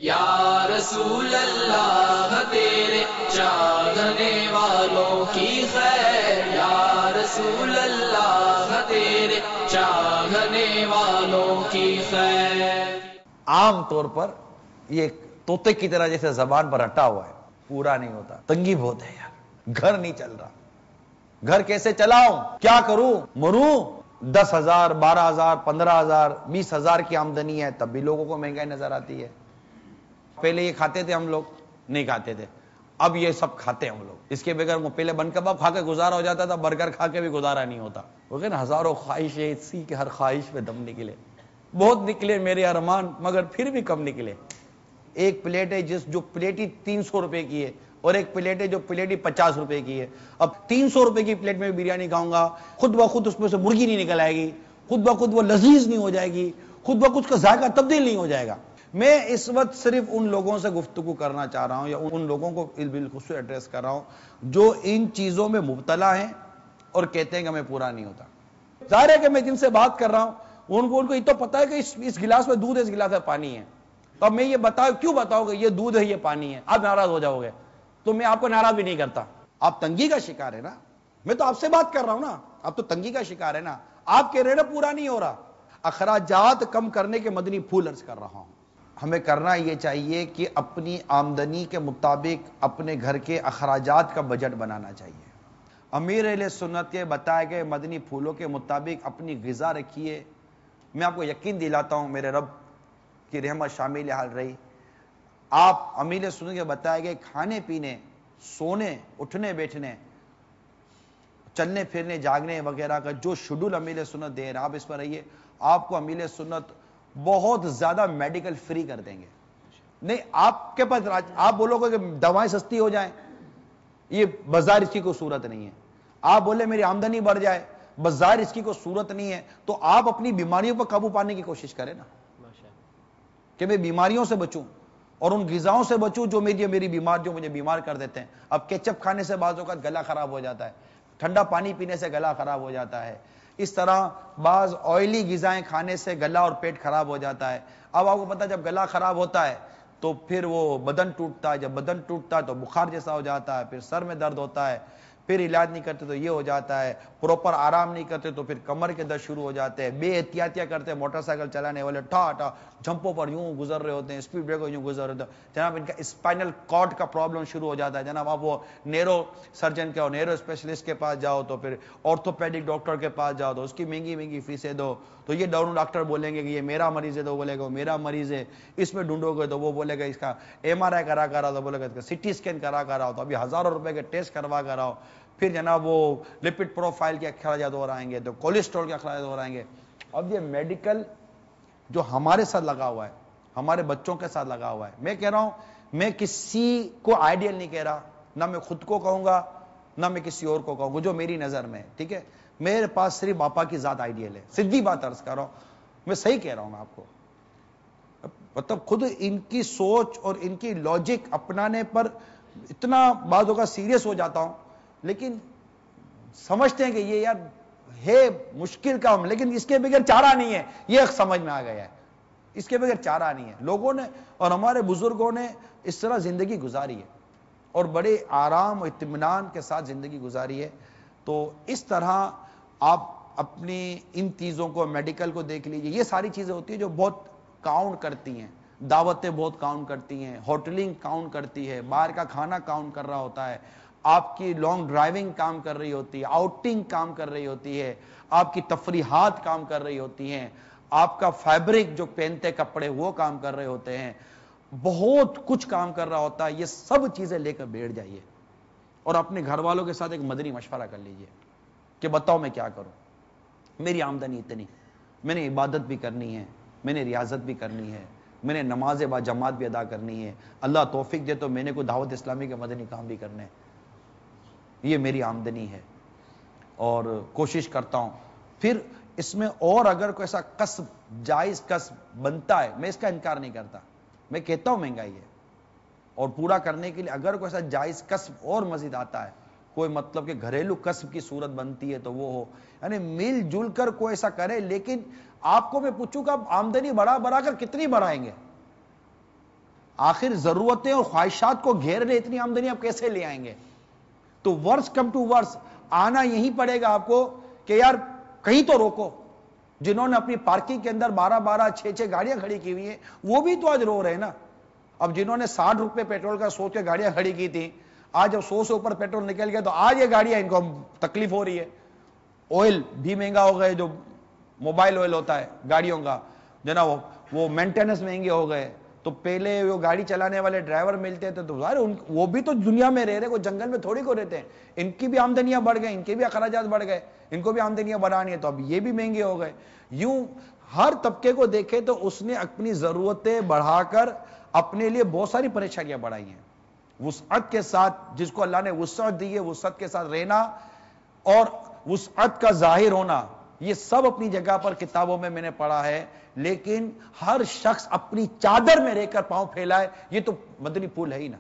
یا رسول اللہ تیرے چاہنے والوں کی خیر، یا رسول اللہ تیرے چاہنے والوں کی خیر۔ عام طور پر یہ طوطے کی طرح جیسے زبان پر ہٹا ہوا ہے، پورا نہیں ہوتا، تنگی بہت ہے یار، گھر نہیں چل رہا، گھر کیسے چلاؤں، کیا کروں، مروں، 10,000 12,000 15,000 20,000 کی آمدنی ہے تب بھی لوگوں کو مہنگائی نظر آتی ہے۔ پہلے یہ کھاتے تھے، ہم لوگ نہیں کھاتے تھے، اب یہ سب کھاتے ہیں ہم لوگ۔ اس کے بغیر پہلے بن کباب کھا کے گزارا ہو جاتا تھا، برگر کھا کے بھی گزارا نہیں ہوتا۔ وہ کہ ہزاروں خواہشیں اسی کے ہر خواہش پہ دم نکلے، بہت نکلے میرے ارمان، مگر پھر بھی کم نکلے۔ ایک پلیٹ ہے جو پلیٹ ہی 300 روپے کی ہے، اور ایک پلیٹ ہے جو پلیٹ ہی 50 روپے کی ہے۔ اب 300 روپے کی پلیٹ میں بریانی کھاؤں گا، خود بخود اس میں سے مرغی نہیں نکل آئے گی، خود بخود وہ لذیذ نہیں ہو جائے گی، خود بخود اس کا ذائقہ تبدیل نہیں ہو جائے گا۔ میں اس وقت صرف ان لوگوں سے گفتگو کرنا چاہ رہا ہوں، یا ان لوگوں کو بالخصوص ایڈریس کر رہا ہوں جو ان چیزوں میں مبتلا ہیں اور کہتے ہیں کہ ہمیں پورا نہیں ہوتا۔ ظاہر ہے کہ میں جن سے بات کر رہا ہوں ان کو یہ تو پتا ہے کہ اس گلاس میں دودھ ہے، اس گلاس میں پانی ہے، تو اب میں یہ کیوں بتاؤں کہ یہ دودھ ہے یہ پانی ہے، آپ ناراض ہو جاؤ گے، تو میں آپ کو ناراض بھی نہیں کرتا۔ آپ تنگی کا شکار ہے نا، میں تو آپ سے بات کر رہا ہوں نا، آپ تو تنگی کا شکار ہے نا، آپ کہہ رہے نا پورا نہیں ہو رہا۔ اخراجات کم کرنے کے مدنی پھول عرض کر رہا ہوں۔ ہمیں کرنا یہ چاہیے کہ اپنی آمدنی کے مطابق اپنے گھر کے اخراجات کا بجٹ بنانا چاہیے۔ امیر اہل سنت کے بتائے گئے مدنی پھولوں کے مطابق اپنی غذا رکھیے۔ میں آپ کو یقین دلاتا ہوں میرے رب کی رحمت شامل حال رہی، آپ امیر سنت کے بتائے گئے کھانے پینے، سونے، اٹھنے بیٹھنے، چلنے پھرنے جاگنے وغیرہ کا جو شیڈول امیر سنت دے رہا، آپ اس پر رہیے، آپ کو امیر سنت بہت زیادہ میڈیکل فری کر دیں گے۔ نہیں آپ کے پاس آپ بولو گے کہ دوائیں سستی ہو جائیں، یہ بظاہر اس کی کوئی صورت نہیں ہے۔ آپ بولے میری آمدنی بڑھ جائے، بظاہر اس کی کوئی صورت نہیں ہے، تو آپ اپنی بیماریوں پر قابو پانے کی کوشش کریں نا، کہ میں بیماریوں سے بچوں اور ان غذاؤں سے بچوں جو جو مجھے بیمار کر دیتے ہیں۔ اب کیچپ کھانے سے بعض اوقات گلا خراب ہو جاتا ہے، ٹھنڈا پانی پینے سے گلا خراب ہو جاتا ہے، اس طرح بعض آئلی غذائیں کھانے سے گلا اور پیٹ خراب ہو جاتا ہے۔ اب آپ کو پتا جب گلا خراب ہوتا ہے تو پھر وہ بدن ٹوٹتا ہے، جب بدن ٹوٹتا ہے تو بخار جیسا ہو جاتا ہے، پھر سر میں درد ہوتا ہے، پھر علاج نہیں کرتے تو یہ ہو جاتا ہے، پراپر آرام نہیں کرتے تو پھر کمر کے درد شروع ہو جاتے ہیں، بے احتیاطیاں کرتے ہیں، موٹر سائیکل چلانے والے ٹھا جھمپوں پر یوں گزر رہے ہوتے ہیں، اسپیڈ بریکر یوں گزر رہے ہوتے ہیں، جناب ان کا اسپائنل کارڈ کا پرابلم شروع ہو جاتا ہے، جناب آپ وہ نیرو سرجن کے اور نیرو اسپیشلسٹ کے پاس جاؤ تو پھر آرتھوپیڈک ڈاکٹر کے پاس جاؤ تو اس کی مہنگی فیسیں دو، تو یہ ڈاکٹر بولیں گے کہ یہ میرا مریض ہے، تو بولے گا میرا مریض ہے، اس میں ڈھونڈو گے تو وہ بولے گا اس کا MRI کرا کر آؤ، تو بولے گا اس کا CT اسکین کرا کر آؤ، تو ابھی ہزاروں روپے کے ٹیسٹ کروا کر آؤ، پھر جناب وہ لپڈ پروفائل کے اخراجات ہو رہیں گے، تو کولیسٹرول کے اخراجات ہو رہیں گے۔ اب یہ میڈیکل جو ہمارے ساتھ لگا ہوا ہے، ہمارے بچوں کے ساتھ لگا ہوا ہے، میں کہہ رہا ہوں میں کسی کو آئیڈیل نہیں کہہ رہا، نہ میں خود کو کہوں گا نہ میں کسی اور کو کہوں گا، جو میری نظر میں، ٹھیک ہے، میرے پاس صرف باپا کی ذات آئیڈیل ہے، سیدھی بات عرض کر رہا ہوں، میں صحیح کہہ رہا ہوں آپ کو، مطلب خود ان کی سوچ اور ان کی لاجک اپنانے پر اتنا بعض اوقات سیریس ہو جاتا ہوں، لیکن سمجھتے ہیں کہ یہ یار ہے مشکل کام، لیکن اس کے بغیر چارہ نہیں ہے، یہ سمجھ میں آ گیا ہے، اس کے بغیر چارہ نہیں ہے۔ لوگوں نے اور ہمارے بزرگوں نے اس طرح زندگی گزاری ہے اور بڑے آرام و اطمینان کے ساتھ زندگی گزاری ہے، تو اس طرح آپ اپنی ان چیزوں کو، میڈیکل کو دیکھ لیجئے، یہ ساری چیزیں ہوتی ہیں جو بہت کاؤنٹ کرتی ہیں، دعوتیں بہت کاؤنٹ کرتی ہیں، ہوٹلنگ کاؤنٹ کرتی ہے، باہر کا کھانا کاؤنٹ کر رہا ہوتا ہے، آپ کی لانگ ڈرائیونگ کام کر رہی ہوتی ہے، آؤٹنگ کام کر رہی ہوتی ہے، آپ کی تفریحات کام کر رہی ہوتی ہیں، آپ کا فیبرک جو پہنتے کپڑے وہ کام کر رہے ہوتے ہیں، بہت کچھ کام کر رہا ہوتا ہے۔ یہ سب چیزیں لے کر بیٹھ جائیے اور اپنے گھر والوں کے ساتھ ایک مدنی مشورہ کر لیجئے کہ بتاؤ میں کیا کروں، میری آمدنی اتنی، میں نے عبادت بھی کرنی ہے، میں نے ریاضت بھی کرنی ہے، میں نے نماز با جماعت بھی ادا کرنی ہے، اللہ توفیق دے تو میں نے کوئی دعوت اسلامی کے مدنی کام بھی کرنے، یہ میری آمدنی ہے اور کوشش کرتا ہوں۔ پھر اس میں اور اگر کوئی ایسا کسب، جائز کسب بنتا ہے، میں اس کا انکار نہیں کرتا، میں کہتا ہوں مہنگائی ہے، اور پورا کرنے کے لیے اگر کوئی ایسا جائز کسب اور مزید آتا ہے، کوئی مطلب کہ گھریلو کسب کی صورت بنتی ہے تو وہ ہو، یعنی مل جل کر کوئی ایسا کرے۔ لیکن آپ کو میں پوچھوں گا آمدنی بڑھا کر کتنی بڑھائیں گے؟ آخر ضرورتیں اور خواہشات کو گھیر رہے اتنی آمدنی آپ کیسے لے آئیں گے؟ تو ورس کم ٹو ورس آنا یہی پڑے گا آپ کو کہ یار کہیں تو روکو. جنہوں نے اپنی پارکنگ کے اندر 12 6 گاڑیاں کھڑی کی ہوئی ہیں وہ بھی تو آج رو رہے ہیں نا. اب جنہوں نے 60 روپے پیٹرول کا سوچ کے گاڑیاں کھڑی کی تھی, آج جب 100 سے اوپر پیٹرول نکل گیا تو آج یہ گاڑیاں ان کو تکلیف ہو رہی ہے. آئل بھی مہنگا ہو گئے, جو موبائل آئل ہوتا ہے گاڑیوں کا جناب وہ مینٹیننس مہنگے ہو گئے. تو پہلے وہ گاڑی چلانے والے ڈرائیور ملتے تھے تو ظاہر وہ بھی تو دنیا میں رہ رہے, وہ جنگل میں تھوڑی کو رہتے ہیں, ان کی بھی آمدنیاں بڑھ گئے, ان کے بھی اخراجات بڑھ گئے, ان کو بھی آمدنیاں بڑھانی ہے تو اب یہ بھی مہنگے ہو گئے. یوں ہر طبقے کو دیکھے تو اس نے اپنی ضرورتیں بڑھا کر اپنے لیے بہت ساری پریشانیاں بڑھائی ہیں. وسعت کے ساتھ, جس کو اللہ نے وسعت دی ہے وسعت کے ساتھ رہنا اور وسعت کا ظاہر ہونا, یہ سب اپنی جگہ پر کتابوں میں نے پڑھا ہے. لیکن ہر شخص اپنی چادر میں رہ کر پاؤں پھیلائے, یہ تو مدنی پھول ہے ہی نا.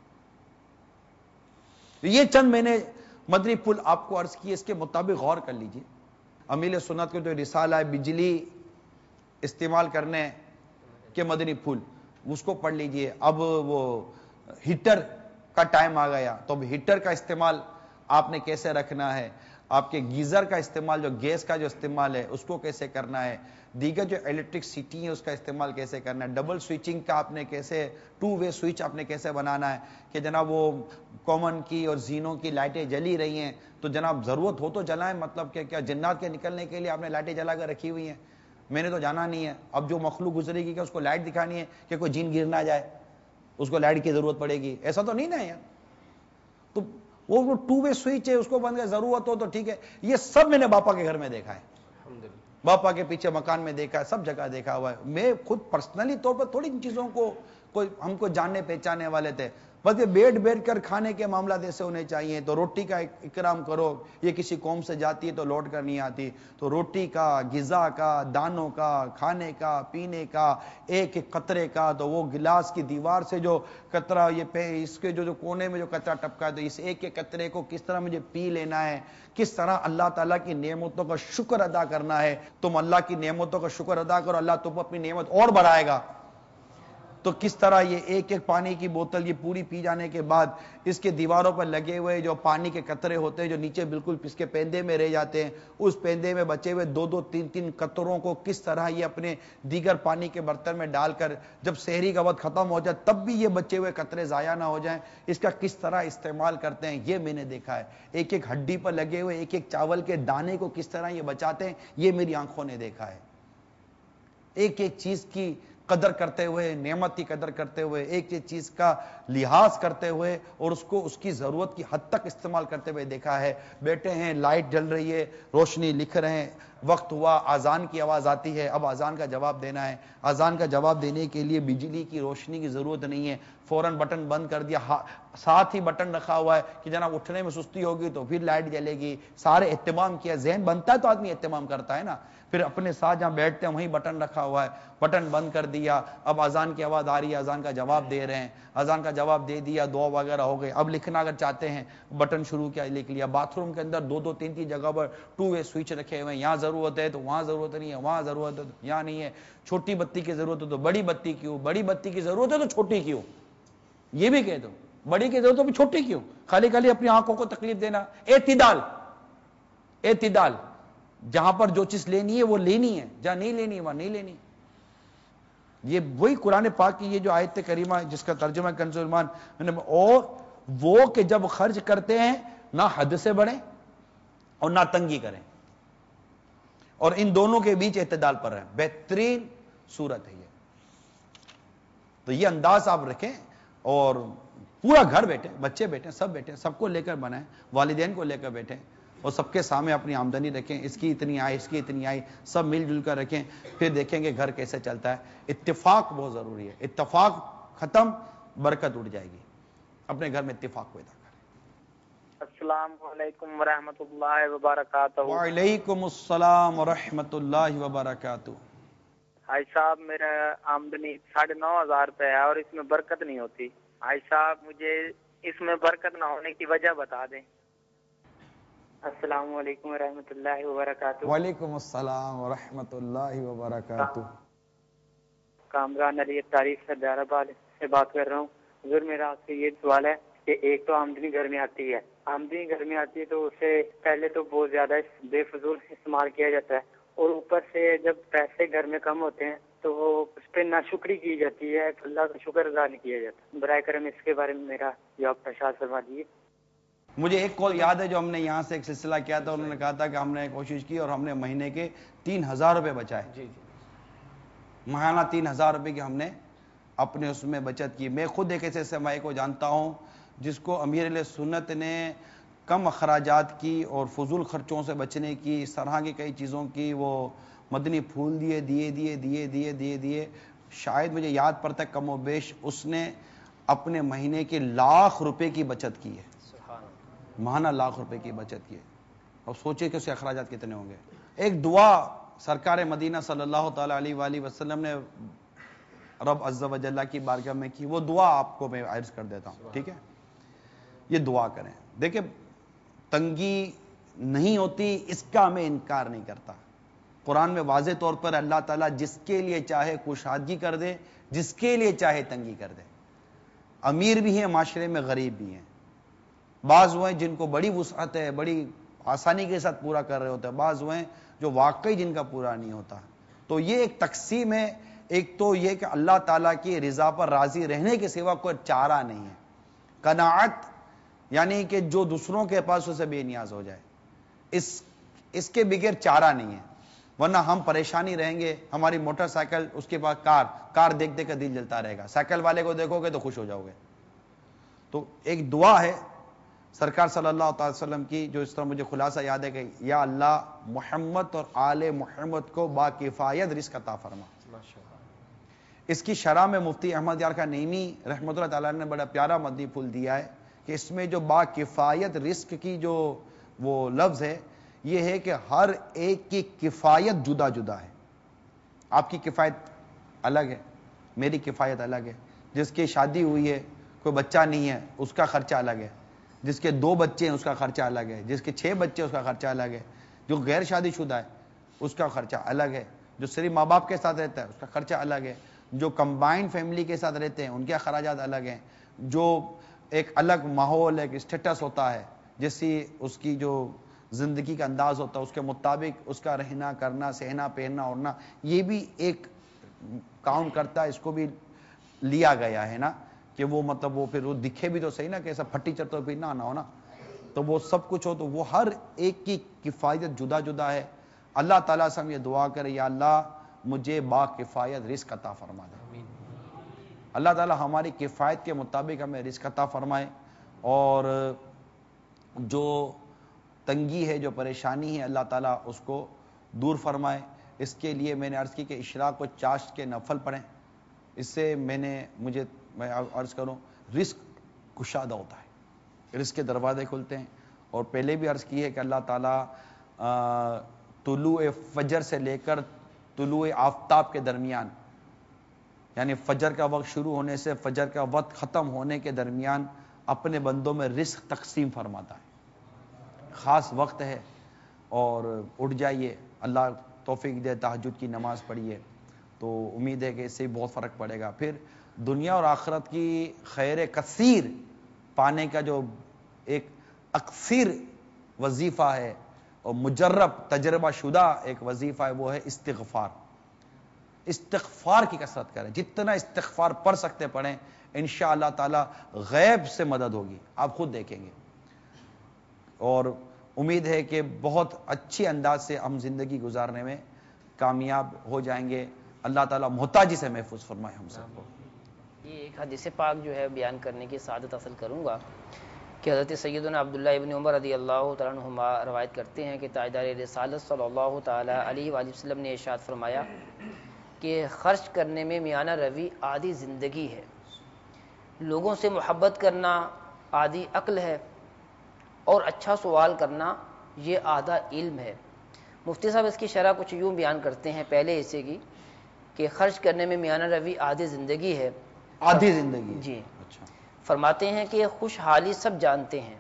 یہ چند میں نے مدنی پھول آپ کو عرض کی, اس کے مطابق غور کر لیجئے. امیل سنت کو جو رسالہ ہے بجلی استعمال کرنے کے مدنی پھول, اس کو پڑھ لیجئے. اب وہ ہیٹر کا ٹائم آ گیا تو اب ہیٹر کا استعمال آپ نے کیسے رکھنا ہے, آپ کے گیزر کا استعمال, جو گیس کا جو استعمال ہے اس کو کیسے کرنا ہے, دیگر جو الیکٹرک سٹی ہے اس کا استعمال کیسے کرنا ہے, ڈبل سوئچنگ کا آپ نے کیسے, 2 وے سوئچ آپ نے کیسے بنانا ہے کہ جناب وہ کامن کی اور زینوں کی لائٹیں جلی رہی ہیں تو جناب ضرورت ہو تو جلائیں, مطلب کہ کیا جنات کے نکلنے کے لیے آپ نے لائٹیں جلا کر رکھی ہوئی ہیں, میں نے تو جانا نہیں ہے. اب جو مخلوق گزرے گی کہ اس کو لائٹ دکھانی ہے کہ کوئی جین گر نہ جائے, اس کو لائٹ کی ضرورت پڑے گی, ایسا تو نہیں نا یار. تو وہ 2 وے سوئچ ہے, اس کو بند کر, ضرورت ہو تو ٹھیک ہے. یہ سب میں نے باپا کے گھر میں دیکھا ہے, باپا کے پیچھے مکان میں دیکھا ہے, سب جگہ دیکھا ہوا ہے. میں خود پرسنلی طور پر تھوڑی ان چیزوں کو کوئی ہم کو جاننے پہچانے والے تھے, بس یہ بیٹھ کر کھانے کے معاملات ایسے ہونے چاہیے. تو روٹی کا اکرام کرو, یہ کسی قوم سے جاتی ہے تو لوٹ کر نہیں آتی, تو روٹی کا, غذا کا, دانوں کا, کھانے کا, پینے کا, ایک ایک قطرے کا, تو وہ گلاس کی دیوار سے جو قطرہ, یہ اس کے جو کونے میں جو قطرہ ٹپکا ہے تو اس ایک ایک قطرے کو کس طرح مجھے پی لینا ہے, کس طرح اللہ تعالیٰ کی نعمتوں کا شکر ادا کرنا ہے. تم اللہ کی نعمتوں کا شکر ادا کرو, اللہ تم اپنی نعمت اور بڑھائے گا. تو کس طرح یہ ایک ایک پانی کی بوتل یہ پوری پی جانے کے بعد اس کے دیواروں پر لگے ہوئے جو پانی کے قطرے ہوتے ہیں جو نیچے بالکل اس کے پیندے میں رہ جاتے ہیں, اس پیندے میں بچے ہوئے 2 2 3 3 قطروں کو کس طرح یہ اپنے دیگر پانی کے برتن میں ڈال کر جب سحری کا وقت ختم ہو جائے تب بھی یہ بچے ہوئے قطرے ضائع نہ ہو جائیں, اس کا کس طرح استعمال کرتے ہیں یہ میں نے دیکھا ہے. ایک ایک ہڈی پر لگے ہوئے ایک ایک چاول کے دانے کو کس طرح یہ بچاتے ہیں یہ میری آنکھوں نے دیکھا ہے. ایک ایک چیز کی قدر کرتے ہوئے, نعمت کی قدر کرتے ہوئے, ایک ایک چیز کا لحاظ کرتے ہوئے اور اس کو اس کی ضرورت کی حد تک استعمال کرتے ہوئے دیکھا ہے. بیٹھے ہیں, لائٹ جل رہی ہے, روشنی لکھ رہے ہیں, وقت ہوا, اذان کی آواز آتی ہے, اب اذان کا جواب دینا ہے. اذان کا جواب دینے کے لیے بجلی کی روشنی کی ضرورت نہیں ہے, فوراً بٹن بند کر دیا, ساتھ ہی بٹن رکھا ہوا ہے کہ جناب اٹھنے میں سستی ہوگی تو پھر لائٹ جلے گی. سارے اہتمام کیا, ذہن بنتا ہے تو آدمی اہتمام کرتا ہے نا. پھر اپنے ساتھ جہاں بیٹھتے ہیں وہیں بٹن رکھا ہوا ہے, بٹن بند کر دیا, اب اذان کی آواز آ رہی ہے, اذان کا جواب دے رہے ہیں, اذان کا جواب دے دیا, دعا وغیرہ ہو گئے. اب لکھنا اگر چاہتے ہیں بٹن شروع کیا, لکھ لیا. باتھ روم کے اندر 2 2 3 3 جگہ پر 2 وے سوئچ رکھے ہوئے ہیں, یہاں ضرورت ہے تو وہاں ضرورت نہیں ہے, وہاں ضرورت ہے تو یہاں نہیں ہے. چھوٹی بتی کی ضرورت ہے تو بڑی بتی کیوں, بڑی بتی کی ضرورت ہے تو چھوٹی کیوں, یہ بھی کہہ دو. بڑی کی ضرورت ہے تو چھوٹی کیوں, خالی اپنی آنکھوں کو تکلیف دینا. اعتدال, اعتدال, جہاں پر جو چیز لینی ہے وہ لینی ہے, جہاں نہیں لینی ہے وہاں نہیں لینی. یہ وہی قرآن پاک کی یہ جو آیت کریمہ ہے جس کا ترجمہ کنز ایمان, اور وہ کہ جب خرچ کرتے ہیں نہ حد سے بڑھیں اور نہ تنگی کریں, اور ان دونوں کے بیچ اعتدال پر رہیں. بہترین صورت ہے یہ. تو یہ انداز آپ رکھیں اور پورا گھر بیٹھے, بچے بیٹھے, سب بیٹھے, سب کو لے کر بنائیں, والدین کو لے کر بیٹھیں اور سب کے سامنے اپنی آمدنی رکھیں, اس کی اتنی آئی, اس کی اتنی آئی, سب مل جل کر رکھیں. پھر دیکھیں گے گھر کیسے چلتا ہے. اتفاق بہت ضروری ہے, اتفاق ختم برکت اٹھ جائے گی. اپنے گھر میں اتفاق پیدا کریں. السلام علیکم ورحمۃ اللہ وبرکاتہ. وعلیکم السلام ورحمۃ اللہ وبرکاتہ. حاج صاحب میرا آمدنی 9,500 روپے ہے اور اس میں برکت نہیں ہوتی. حاج صاحب مجھے اس میں برکت نہ ہونے کی وجہ بتا دیں. السلام علیکم ورحمۃ اللہ وبرکاتہ. وعلیکم السلام ورحمۃ اللہ وبرکاتہ. کامران علی تاریخ سے حیدرآباد. سے بات کر رہا ہوں. حضور میرا آپ سے یہ سوال ہے کہ ایک تو آمدنی گھر میں آتی ہے, تو اسے پہلے تو بہت زیادہ بے فضول استعمال کیا جاتا ہے, اور اوپر سے جب پیسے گھر میں کم ہوتے ہیں تو اس پہ ناشکری کی جاتی ہے, اللہ کا شکر ادا نہیں کیا جاتا. برائے کرم اس کے بارے میں میرا جواب ارشاد فرما دیجیے. مجھے ایک کال یاد ہے جو ہم نے یہاں سے ایک سلسلہ کیا تھا, انہوں نے کہا تھا کہ ہم نے کوشش کی اور ہم نے مہینے کے 3,000 روپے بچائے. ماہانہ 3,000 روپے کی ہم نے اپنے اس میں بچت کی. میں خود ایک ایسے سرمایہ کو جانتا ہوں جس کو امیر علیہ سنت نے کم اخراجات کی اور فضول خرچوں سے بچنے کی, اس طرح کی کئی چیزوں کی وہ مدنی پھول دیے. شاید مجھے یاد پڑتا ہے کم و بیش اس نے اپنے مہینے کے 1,00,000 روپے کی بچت کی ہے, ماہانہ 1,00,000 روپے کی بچت کی ہے. اور سوچے کہ اس کے اخراجات کتنے ہوں گے. ایک دعا سرکار مدینہ صلی اللہ تعالی علیہ وآلہ وسلم نے رب عز و جل کی بارگاہ میں کی, وہ دعا آپ کو میں عرض کر دیتا ہوں, ٹھیک ہے؟ یہ دعا کریں. دیکھیں تنگی نہیں ہوتی اس کا میں انکار نہیں کرتا. قرآن میں واضح طور پر اللہ تعالیٰ جس کے لیے چاہے کشادگی کر دے, جس کے لیے چاہے تنگی کر دے. امیر بھی ہیں معاشرے میں, غریب بھی ہیں. بعض وہ ہیں جن کو بڑی وسعت ہے, بڑی آسانی کے ساتھ پورا کر رہے ہوتے ہیں, بعض وہ ہیں جو واقعی جن کا پورا نہیں ہوتا. تو یہ ایک تقسیم ہے. ایک تو یہ کہ اللہ تعالیٰ کی رضا پر راضی رہنے کے سوا کوئی چارہ نہیں ہے. قناعت یعنی کہ جو دوسروں کے پاس اسے بے نیاز ہو جائے, اس کے بغیر چارہ نہیں ہے. ورنہ ہم پریشانی رہیں گے. ہماری موٹر سائیکل, اس کے پاس کار دیکھ دیکھ کر دل جلتا رہے گا. سائیکل والے کو دیکھو گے تو خوش ہو جاؤ گے. تو ایک دعا ہے سرکار صلی اللہ علیہ وسلم کی, جو اس طرح مجھے خلاصہ یاد ہے کہ یا اللہ محمد اور آل محمد کو با کفایت رزق عطا فرما. اس کی شرح میں مفتی احمد یار خان نعیمی رحمۃ اللہ تعالیٰ نے بڑا پیارا مدنی پھول دیا ہے کہ اس میں جو با کفایت رزق کی جو وہ لفظ ہے, یہ ہے کہ ہر ایک کی کفایت جدا جدا ہے. آپ کی کفایت الگ ہے, میری کفایت الگ ہے. جس کی شادی ہوئی ہے, کوئی بچہ نہیں ہے, اس کا خرچہ الگ ہے. جس کے 2 بچے ہیں اس کا خرچہ الگ ہے. جس کے 6 بچے ہیں اس کا خرچہ الگ ہے. جو غیر شادی شدہ ہے اس کا خرچہ الگ ہے. جو صرف ماں باپ کے ساتھ رہتا ہے اس کا خرچہ الگ ہے. جو کمبائنڈ فیملی کے ساتھ رہتے ہیں ان کے اخراجات الگ ہیں. جو ایک الگ ماحول, ایک اسٹیٹس ہوتا ہے, جیسی اس کی جو زندگی کا انداز ہوتا ہے اس کے مطابق اس کا رہنا کرنا, سہنا پہننا اوڑھنا, یہ بھی ایک کاؤنٹ کرتا ہے. اس کو بھی لیا گیا ہے نا کہ وہ مطلب وہ پھر وہ دکھے بھی تو صحیح نا, کہ ایسا پھٹی چٹو پھر نہ ہو نا, تو وہ سب کچھ ہو. تو وہ ہر ایک کی کفایت جدا جدا ہے. اللہ تعالیٰ سے ہم یہ دعا کرے یا اللہ مجھے با کفایت رزق عطا فرما دے. اللہ تعالیٰ ہماری کفایت کے مطابق ہمیں رزق عطا فرمائے, اور جو تنگی ہے, جو پریشانی ہے, اللہ تعالیٰ اس کو دور فرمائے. اس کے لیے میں نے عرض کی کہ اشراق و چاشت کے نفل پڑھیں. اس سے میں عرض کروں رزق کشادہ ہوتا ہے, رزق کے دروازے کھلتے ہیں. اور پہلے بھی عرض کی ہے کہ اللہ تعالیٰ طلوع فجر سے لے کر طلوع آفتاب کے درمیان, یعنی فجر کا وقت شروع ہونے سے فجر کا وقت ختم ہونے کے درمیان اپنے بندوں میں رزق تقسیم فرماتا ہے. خاص وقت ہے, اور اٹھ جائیے, اللہ توفیق دے, تہجد کی نماز پڑھیے, تو امید ہے کہ اس سے بہت فرق پڑے گا. پھر دنیا اور آخرت کی خیر کثیر پانے کا جو ایک اکثر وظیفہ ہے اور مجرب تجربہ شدہ ایک وظیفہ ہے, وہ ہے استغفار. استغفار کی کثرت کریں, جتنا استغفار پڑھ سکتے پڑھیں, انشاءاللہ تعالی غیب سے مدد ہوگی, آپ خود دیکھیں گے. اور امید ہے کہ بہت اچھی انداز سے ہم زندگی گزارنے میں کامیاب ہو جائیں گے. اللہ تعالیٰ محتاجی سے محفوظ فرمائے ہم سب کو. یہ ایک حدیث پاک جو ہے بیان کرنے کی سعادت حاصل کروں گا کہ حضرت سیدنا عبداللہ ابن عمر رضی اللہ تعالیٰ عنہما روایت کرتے ہیں کہ تاجدار رسالت صلی اللہ تعالیٰ علیہ وآلہ وسلم نے ارشاد فرمایا کہ خرچ کرنے میں میانہ روی آدھی زندگی ہے, لوگوں سے محبت کرنا آدھی عقل ہے, اور اچھا سوال کرنا یہ آدھا علم ہے. مفتی صاحب اس کی شرح کچھ یوں بیان کرتے ہیں پہلے حصے کی کہ خرچ کرنے میں میانہ روی آدھی زندگی ہے. آدھی زندگی جی, اچھا. فرماتے ہیں کہ خوشحالی سب جانتے ہیں,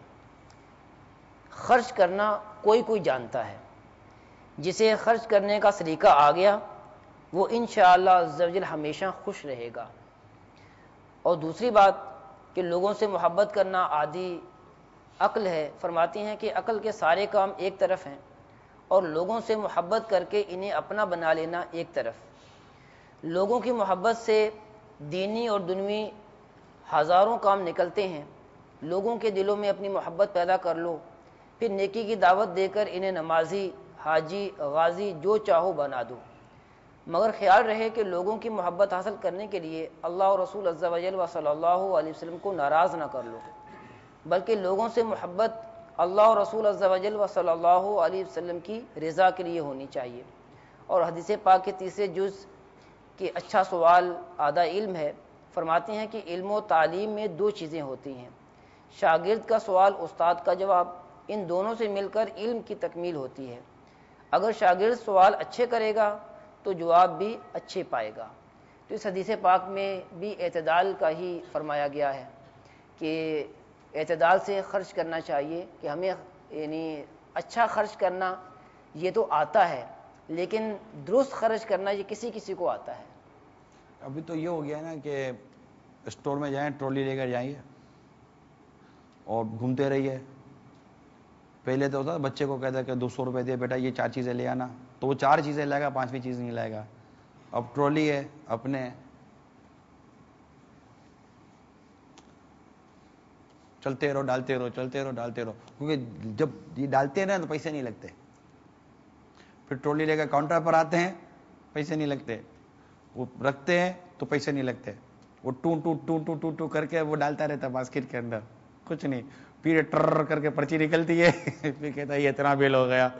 خرچ کرنا کوئی جانتا ہے. جسے خرچ کرنے کا سلیقہ آ گیا وہ انشاءاللہ عز و جل ہمیشہ خوش رہے گا. اور دوسری بات کہ لوگوں سے محبت کرنا عادی عقل ہے. فرماتی ہیں کہ عقل کے سارے کام ایک طرف ہیں اور لوگوں سے محبت کر کے انہیں اپنا بنا لینا ایک طرف. لوگوں کی محبت سے دینی اور دنیوی ہزاروں کام نکلتے ہیں. لوگوں کے دلوں میں اپنی محبت پیدا کر لو، پھر نیکی کی دعوت دے کر انہیں نمازی، حاجی، غازی جو چاہو بنا دو، مگر خیال رہے کہ لوگوں کی محبت حاصل کرنے کے لیے اللہ اور رسول عز و جل و صلی اللہ علیہ وسلم کو ناراض نہ کر لو، بلکہ لوگوں سے محبت اللہ اور رسول عز و جل و صلی اللہ علیہ وسلم کی رضا کے لیے ہونی چاہیے. اور حدیث پاک کے تیسرے جز کہ اچھا سوال آدھا علم ہے، فرماتے ہیں کہ علم و تعلیم میں دو چیزیں ہوتی ہیں، شاگرد کا سوال، استاد کا جواب، ان دونوں سے مل کر علم کی تکمیل ہوتی ہے. اگر شاگرد سوال اچھے کرے گا تو جواب بھی اچھے پائے گا. تو اس حدیث پاک میں بھی اعتدال کا ہی فرمایا گیا ہے کہ اعتدال سے خرچ کرنا چاہیے، کہ ہمیں یعنی اچھا خرچ کرنا یہ تو آتا ہے، لیکن درست خرچ کرنا یہ کسی کسی کو آتا ہے. ابھی تو یہ ہو گیا ہے نا کہ اسٹور میں جائیں ٹرالی لے کر جائیے اور گھومتے رہیے. پہلے تو ہوتا بچے کو کہتا ہے کہ 200 روپے دے بیٹا یہ 4 چیزیں لے آنا، تو وہ 4 چیزیں لائے گا، 5ویں چیز نہیں لائے گا. اب ٹرالی ہے اپنے، چلتے رہو ڈالتے رہو، چلتے رہو ڈالتے رہو، کیونکہ جب یہ ڈالتے ہیں نا تو پیسے نہیں لگتے. پھر ٹرالی لے کر کاؤنٹر پر آتے ہیں، پیسے نہیں لگتے. وہ رکھتے ہیں تو پیسے نہیں لگتے. وہ two two two two two two کر کے وہ ڈالتا رہتا ہے باسکٹ کے اندر، کچھ نہیں. پھر ٹر کر کے پرچی نکلتی ہے، پھر کہتا ہے یہ اتنا بل ہو گیا،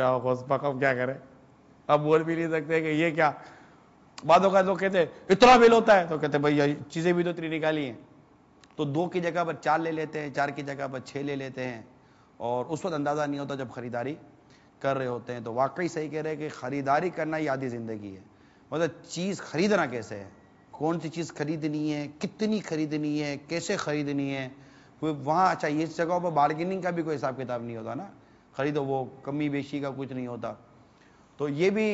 کیا کرے. اب بول بھی نہیں سکتے کہ یہ کیا. بعدوں کا لوگ کہتے اتنا بل ہوتا ہے، تو کہتے بھائی چیزیں بھی تو اتنی نکالی ہیں. تو 2 کی جگہ پر 4 لے لیتے ہیں، 4 کی جگہ پر 6 لے لیتے ہیں، اور اس وقت اندازہ نہیں ہوتا جب خریداری کر رہے ہوتے ہیں. تو واقعی صحیح کہہ رہے ہیں کہ خریداری کرنا یہ آدھی زندگی ہے. مطلب چیز خریدنا کیسے ہے، کون سی چیز خریدنی ہے، کتنی خریدنی ہے، کیسے خریدنی ہے. وہاں اچھا اس جگہوں پر بارگیننگ کا بھی کوئی حساب کتاب نہیں ہوتا نا، خریدو وہ کمی بیشی کا کچھ نہیں ہوتا. تو یہ بھی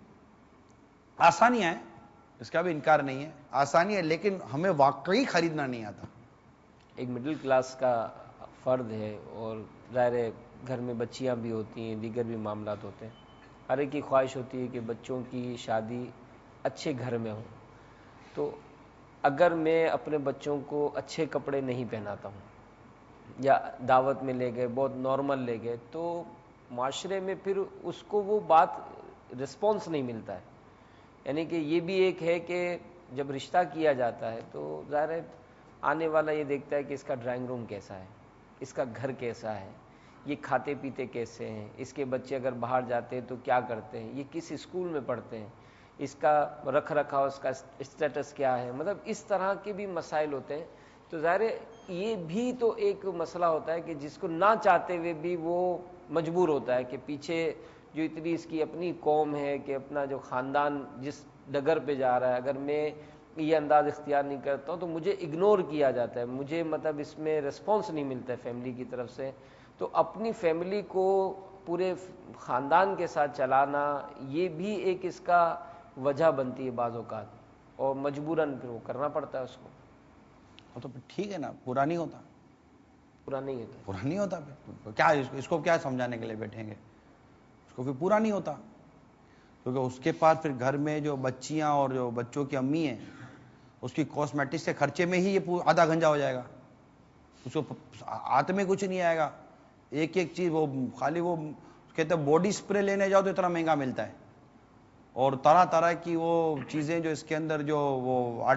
آسانیاں ہیں، اس کا بھی انکار نہیں ہے، آسانی ہے، لیکن ہمیں واقعی خریدنا نہیں آتا. ایک مڈل کلاس کا فرد ہے اور ظاہر ہے گھر میں بچیاں بھی ہوتی ہیں، دیگر بھی معاملات ہوتے ہیں. ہر ایک کی خواہش ہوتی ہے کہ بچوں کی شادی اچھے گھر میں ہو. تو اگر میں اپنے بچوں کو اچھے کپڑے نہیں پہناتا ہوں یا دعوت میں لے گئے بہت نارمل لے گئے، تو معاشرے میں پھر اس کو وہ بات رسپانس نہیں ملتا ہے. یعنی کہ یہ بھی ایک ہے کہ جب رشتہ کیا جاتا ہے تو ظاہر ہے آنے والا یہ دیکھتا ہے کہ اس کا ڈرائنگ روم کیسا ہے، اس کا گھر کیسا ہے، یہ کھاتے پیتے کیسے ہیں، اس کے بچے اگر باہر جاتے ہیں تو کیا کرتے ہیں، یہ کس اسکول میں پڑھتے ہیں، اس کا رکھ رکھاؤ، اس کا اسٹیٹس کیا ہے. مطلب اس طرح کے بھی مسائل ہوتے ہیں. تو ظاہر ہے یہ بھی تو ایک مسئلہ ہوتا ہے کہ جس کو نہ چاہتے ہوئے بھی وہ مجبور ہوتا ہے کہ پیچھے جو اتنی اس کی اپنی قوم ہے، کہ اپنا جو خاندان جس ڈگر پہ جا رہا ہے، اگر میں یہ انداز اختیار نہیں کرتا ہوں تو مجھے اگنور کیا جاتا ہے، مجھے مطلب اس میں رسپانس نہیں ملتا ہے فیملی کی طرف سے. تو اپنی فیملی کو پورے خاندان کے ساتھ چلانا یہ بھی ایک اس کا وجہ بنتی ہے بعض اوقات، اور مجبوراً پھر وہ کرنا پڑتا ہے اس کو. تو ٹھیک ہے نا، پورا نہیں ہوتا، پورا نہیں ہوتا. پورا نہیں ہوتا. پھر کیا اس کو کیا سمجھانے کے لیے بیٹھیں گے، اس کو پھر پورا نہیں ہوتا. کیونکہ اس کے پاس پھر گھر میں جو بچیاں اور جو بچوں کی امی ہیں، اس کی کاسمیٹکس کے خرچے میں ہی یہ آدھا گھنجا ہو جائے گا. اس کو ہاتھ میں کچھ نہیں آئے گا. ایک ایک چیز وہ خالی وہ کہتے ہیں باڈی اسپرے لینے جاؤ تو اتنا مہنگا ملتا ہے، اور طرح طرح کی وہ چیزیں جو اس کے اندر جو وہ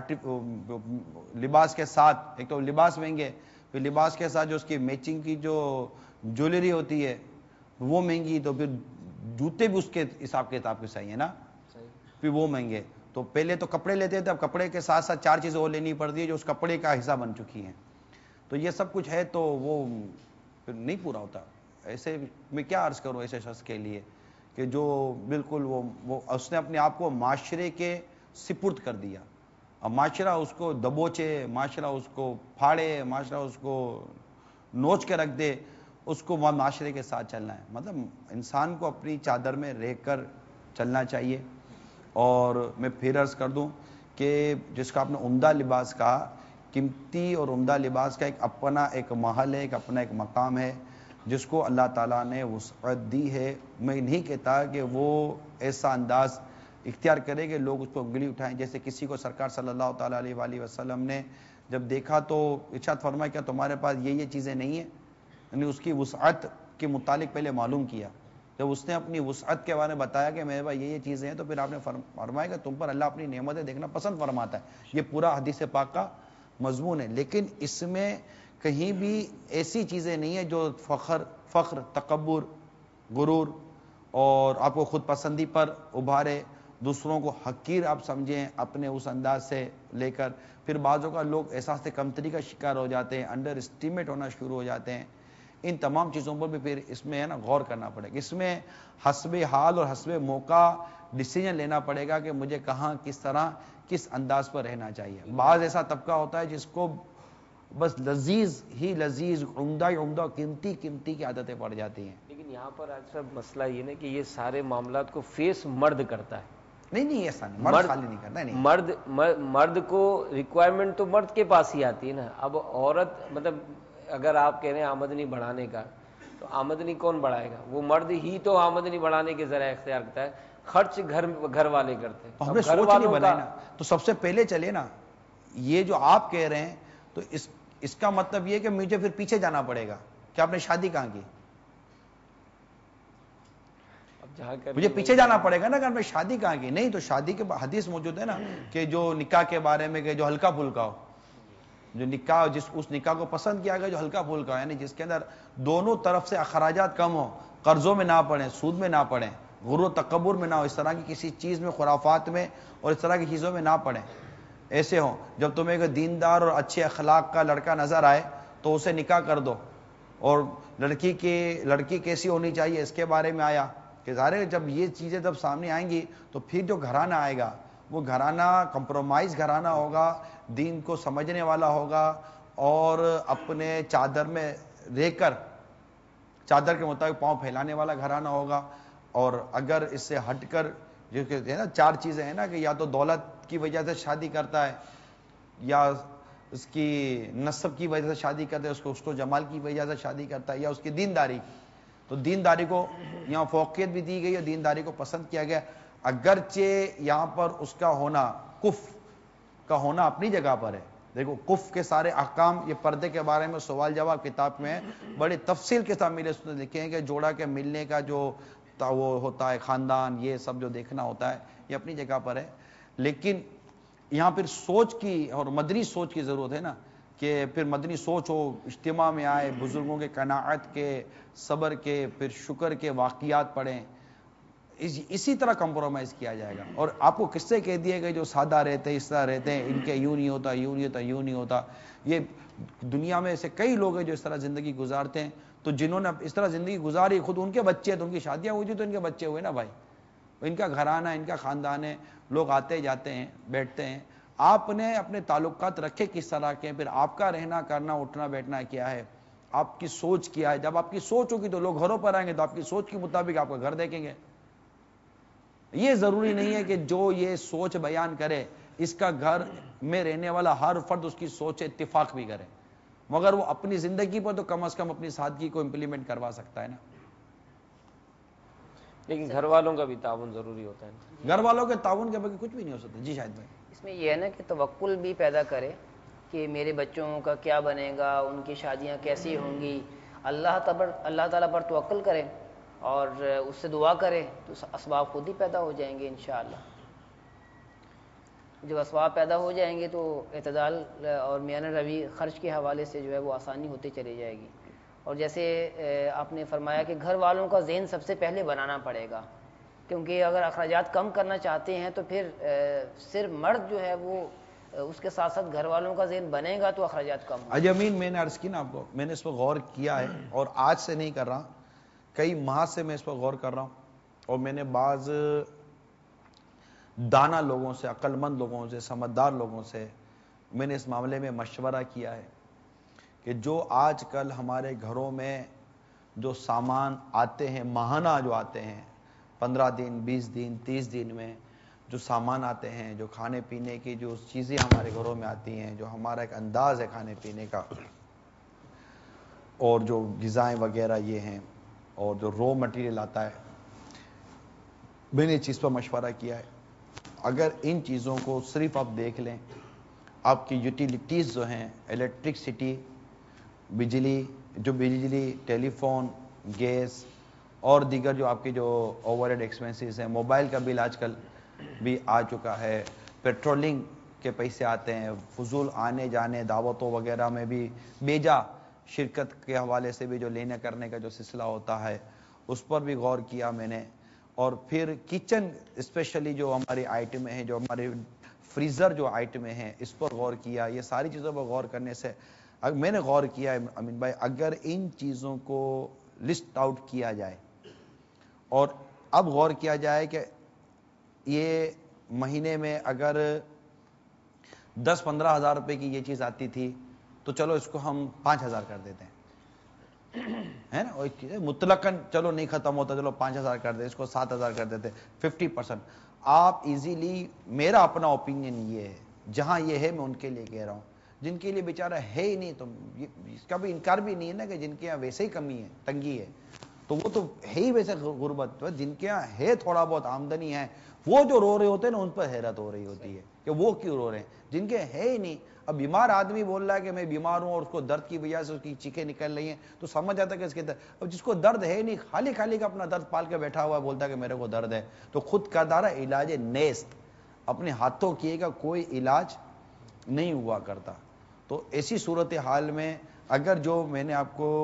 لباس کے ساتھ، ایک تو لباس مہنگے، پھر لباس کے ساتھ جو اس کی میچنگ کی جو جویلری ہوتی ہے وہ مہنگی، تو پھر جوتے بھی اس کے حساب کتاب کے صحیح ہے نا، پھر وہ مہنگے. تو پہلے تو کپڑے لیتے تھے، اب کپڑے کے ساتھ ساتھ 4 چیزیں اور لینی پڑتی ہے جو اس کپڑے کا حصہ بن چکی ہیں. تو یہ سب کچھ ہے تو وہ پھر نہیں پورا ہوتا. ایسے میں کیا عرض کروں ایسے شخص کے لیے کہ جو بالکل وہ اس نے اپنے آپ کو معاشرے کے سپرد کر دیا. اب معاشرہ اس کو دبوچے، معاشرہ اس کو پھاڑے، معاشرہ اس کو نوچ کے رکھ دے، اس کو معاشرے کے ساتھ چلنا ہے. مطلب انسان کو اپنی چادر میں رہ کر چلنا چاہیے. اور میں پھر عرض کر دوں کہ جس کا آپ نے عمدہ لباس کہا قیمتی اور عمدہ لباس کا ایک اپنا ایک محل ہے، ایک اپنا ایک مقام ہے جس کو اللہ تعالیٰ نے وسعت دی ہے. میں نہیں کہتا کہ وہ ایسا انداز اختیار کرے کہ لوگ اس کو انگلی اٹھائیں. جیسے کسی کو سرکار صلی اللہ تعالیٰ علیہ وآلہ وسلم نے جب دیکھا تو ارشاد فرمایا کیا تمہارے پاس یہ چیزیں نہیں ہیں، یعنی اس کی وسعت کے متعلق پہلے معلوم کیا. جب اس نے اپنی وسعت کے بارے میں بتایا کہ میرے پاس یہ چیزیں ہیں تو پھر آپ نے فرمایا کہ تم پر اللہ اپنی نعمتیں دیکھنا پسند فرماتا ہے. یہ پورا حدیث پاک کا مضمون ہے. لیکن اس میں کہیں بھی ایسی چیزیں نہیں ہیں جو فخر، تکبر، غرور اور آپ کو خود پسندی پر ابھارے، دوسروں کو حقیر آپ سمجھیں اپنے اس انداز سے لے کر. پھر بعضوں کا لوگ احساس کمتری کا شکار ہو جاتے ہیں، انڈر اسٹیمیٹ ہونا شروع ہو جاتے ہیں. ان تمام چیزوں پر بھی پھر اس میں ہے نا غور کرنا پڑے گا. اس میں حسب حال اور حسب موقع ڈیسیجن لینا پڑے گا کہ مجھے کہاں، کس طرح، کس انداز پر رہنا چاہیے. بعض ایسا طبقہ ہوتا ہے جس کو بس لذیذ ہی لذیذ، عمدہ ہی عمدہ، قیمتی کی عادتیں پڑ جاتی ہیں. لیکن یہاں پر آج صاحب مسئلہ یہ نا کہ یہ سارے معاملات کو فیس مرد کرتا ہے. نہیں ایسا نہیں، مرد خالی نہیں کرتا. نہیں، مرد کو ریکوائرمنٹ تو مرد کے پاس ہی آتی ہے نا. اب عورت مطلب اگر آپ کہہ رہے ہیں آمدنی بڑھانے کا، تو آمدنی کون بڑھائے گا؟ وہ مرد ہی تو آمدنی بڑھانے کے ذرائع اختیار کرتا ہے. خرچ گھر والے کرتے ہیں. ہم نے سوچ نہیں بنائی نا. تو سب سے پہلے چلے نا یہ جو آپ کہہ رہے ہیں، تو اس کا مطلب یہ کہ مجھے پھر پیچھے جانا پڑے گا کہ آپ نے شادی کہاں کی. مجھے پیچھے جانا پڑے گا نا کہ میں شادی کہاں کی. نہیں تو شادی کے حدیث موجود ہے نا کہ جو نکاح کے بارے میں کہ جو ہلکا پھلکا ہو، جو نکاح اس نکاح کو پسند کیا گیا جو ہلکا پھلکا ہو، یعنی جس کے اندر دونوں طرف سے اخراجات کم ہو، قرضوں میں نہ پڑیں، سود میں نہ پڑیں، غرور و تکبر میں نہ ہو، اس طرح کی کسی چیز میں، خرافات میں اور اس طرح کی چیزوں میں نہ پڑیں. ایسے ہوں جب تمہیں ایک دیندار اور اچھے اخلاق کا لڑکا نظر آئے تو اسے نکاح کر دو. اور لڑکی کیسی ہونی چاہیے اس کے بارے میں آیا کہ ظاہر جب یہ چیزیں جب سامنے آئیں گی تو پھر جو گھرانہ آئے گا وہ گھرانہ کمپرومائز گھرانہ ہوگا، دین کو سمجھنے والا ہوگا اور اپنے چادر میں رہ کر چادر کے مطابق پاؤں پھیلانے والا گھرانہ ہوگا. اور اگر اس سے ہٹ کر جو کہ ہے نا چار چیزیں ہیں نا کہ یا تو دولت کی وجہ سے شادی کرتا ہے، یا اس کی نسب کی وجہ سے شادی کرتا ہے، اس کو جمال کی وجہ سے شادی کرتا ہے، یا اس کی دینداری. تو دینداری کو یہاں فوقیت بھی دی گئی ہے، دینداری کو پسند کیا گیا. اگرچہ یہاں پر اس کا ہونا، کف کا ہونا اپنی جگہ پر ہے. دیکھو کف کے سارے احکام، یہ پردے کے بارے میں سوال جواب کتاب میں بڑی تفصیل کے ساتھ میرے استاد لکھے ہیں کہ جوڑا کے ملنے کا جو وہ ہوتا ہے، خاندان، یہ سب جو دیکھنا ہوتا ہے یہ اپنی جگہ پر ہے. لیکن یہاں پھر سوچ کی اور مدنی سوچ کی ضرورت ہے نا کہ پھر مدنی سوچ ہو، اجتماع میں آئے، بزرگوں کے قناعت کے، صبر کے، پھر شکر کے واقعات پڑھیں. اسی طرح کمپرومائز کیا جائے گا. اور آپ کو کس سے کہہ دیے گئے جو سادہ رہتے ہیں، اس طرح رہتے ہیں، ان کے یوں نہیں ہوتا، یوں نہیں ہوتا، یوں نہیں ہوتا. یہ دنیا میں ایسے کئی لوگ ہیں جو اس طرح زندگی گزارتے ہیں. تو جنہوں نے اس طرح زندگی گزاری، خود ان کے بچے ہیں تو ان کی شادیاں ہوئی تھی تو ان کے بچے ہوئے نا بھائی. ان کا گھرانہ، ان کا خاندان ہے، لوگ آتے جاتے ہیں، بیٹھتے ہیں. آپ نے اپنے تعلقات رکھے کس طرح کے، پھر آپ کا رہنا کرنا اٹھنا بیٹھنا کیا ہے، آپ کی سوچ کیا ہے. جب آپ کی سوچ ہوگی تو لوگ گھروں پر آئیں گے تو آپ کی سوچ کے مطابق آپ کا گھر دیکھیں گے. یہ ضروری نہیں ہے کہ جو یہ سوچ بیان کرے اس کا گھر میں رہنے والا ہر فرد اس کی سوچ اتفاق بھی کرے، مگر وہ اپنی زندگی پر تو کم از کم اپنی سادگی کو امپلیمنٹ کروا سکتا ہے نا. لیکن گھر والوں کا بھی تعاون ضروری ہوتا ہے. گھر والوں کے تعاون کے بغیر کچھ بھی نہیں ہو سکتا. جی شاہد بھائی، اس میں یہ ہے نا کہ توکل بھی پیدا کرے کہ میرے بچوں کا کیا بنے گا، ان کی شادیاں کیسی ہوں گی. اللہ تعالیٰ پر توکل کرے اور اس سے دعا کرے تو اسباب خود ہی پیدا ہو جائیں گے انشاءاللہ. جب اسباب پیدا ہو جائیں گے تو اعتدال اور میانہ روی خرچ کے حوالے سے جو ہے وہ آسانی ہوتی چلی جائے گی. اور جیسے آپ نے فرمایا کہ گھر والوں کا ذہن سب سے پہلے بنانا پڑے گا، کیونکہ اگر اخراجات کم کرنا چاہتے ہیں تو پھر صرف مرد جو ہے وہ اس کے ساتھ ساتھ گھر والوں کا ذہن بنے گا تو اخراجات کم ہوں. اجمین میں نے عرض کی نا آپ کو، میں نے اس پر غور کیا ہے اور آج سے نہیں کر رہا، کئی ماہ سے میں اس پر غور کر رہا ہوں. اور میں نے بعض دانا لوگوں سے، عقل مند لوگوں سے، سمجھدار لوگوں سے میں نے اس معاملے میں مشورہ کیا ہے کہ جو آج کل ہمارے گھروں میں جو سامان آتے ہیں، ماہانہ جو آتے ہیں 15 دن، 20 دن، 30 دن میں، جو سامان آتے ہیں، جو کھانے پینے کی جو چیزیں ہمارے گھروں میں آتی ہیں، جو ہمارا ایک انداز ہے کھانے پینے کا، اور جو غذائیں وغیرہ یہ ہیں، اور جو رو مٹیریل آتا ہے، میں نے اس چیز پر مشورہ کیا ہے. اگر ان چیزوں کو صرف آپ دیکھ لیں، آپ کی یوٹیلیٹیز جو ہیں، الیکٹرکسٹی، بجلی، ٹیلی فون، گیس اور دیگر جو آپ کی جو اوور ہیڈ ایکسپینسز ہیں، موبائل کا بل آج کل بھی آ چکا ہے، پیٹرولنگ کے پیسے آتے ہیں، فضول آنے جانے دعوتوں وغیرہ میں بھی بیجا شرکت کے حوالے سے بھی جو لینے کرنے کا جو سلسلہ ہوتا ہے، اس پر بھی غور کیا میں نے. اور پھر کچن اسپیشلی جو ہماری آئٹمیں ہیں، جو ہمارے فریزر جو آئٹمیں ہیں، اس پر غور کیا. یہ ساری چیزوں پر غور کرنے سے میں نے غور کیا ہے امین بھائی، اگر ان چیزوں کو لسٹ آؤٹ کیا جائے اور اب غور کیا جائے کہ یہ مہینے میں اگر 10-15 ہزار روپے کی یہ چیز آتی تھی تو چلو اس کو ہم 5,000 کر دیتے ہیں، ہے نا. مطلقاً چلو نہیں ختم ہوتا، چلو 5,000 کر دیں، اس کو 7,000 کر دیتے، 50%. آپ ایزیلی، میرا اپنا اوپینین یہ ہے، جہاں یہ ہے میں ان کے لیے کہہ رہا ہوں، جن کے لیے بیچارہ ہے ہی نہیں، تو اس کا بھی انکار بھی نہیں ہے نا کہ جن کے یہاں ویسے ہی کمی ہے، تنگی ہے، تو وہ تو ہے ہی ویسے غربت. جن کے یہاں ہے تھوڑا بہت آمدنی ہے، وہ جو رو رہے ہوتے ہیں نا، ان پر حیرت ہو رہی ہوتی ہے کہ وہ کیوں رو رہے ہیں. جن کے ہے ہی نہیں، اب بیمار آدمی بول رہا ہے کہ میں بیمار ہوں اور اس کو درد کی وجہ سے اس کی چیخیں نکل رہی ہیں، تو سمجھ جاتا ہے کہ اس کے درد. اب جس کو درد ہے نہیں، خالی کا اپنا درد پال کے بیٹھا ہوا بولتا ہے کہ میرے کو درد ہے، تو خود کا دارا علاج نیست، اپنے ہاتھوں کیے گا کوئی علاج نہیں ہوا کرتا. تو ایسی صورتحال میں اگر جو میں نے آپ کو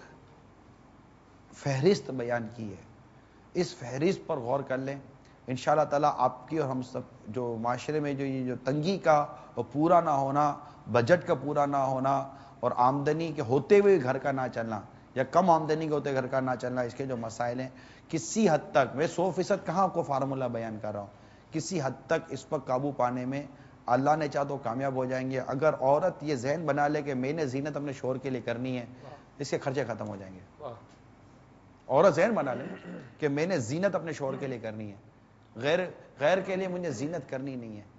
فہرست بیان کی ہے، اس فہرست پر غور کر لیں، انشاءاللہ تعالیٰ آپ کی اور ہم سب جو معاشرے میں جو یہ جو تنگی کا پورا نہ ہونا، بجٹ کا پورا نہ ہونا، اور آمدنی کے ہوتے ہوئے گھر کا نہ چلنا، یا کم آمدنی کے ہوتے گھر کا نہ چلنا، اس کے جو مسائل ہیں، کسی حد تک، میں 100% کہاں کو فارمولہ بیان کر رہا ہوں، کسی حد تک اس پر قابو پانے میں اللہ نے چاہ تو کامیاب ہو جائیں گے. اگر عورت یہ ذہن بنا لے کہ میں نے زینت اپنے شوہر کے لیے کرنی ہے، اس کے خرچے ختم ہو جائیں گے. عورت ذہن بنا لے کہ میں نے زینت اپنے شوہر کے لیے کرنی ہے، غیر کے لیے مجھے زینت کرنی نہیں ہے،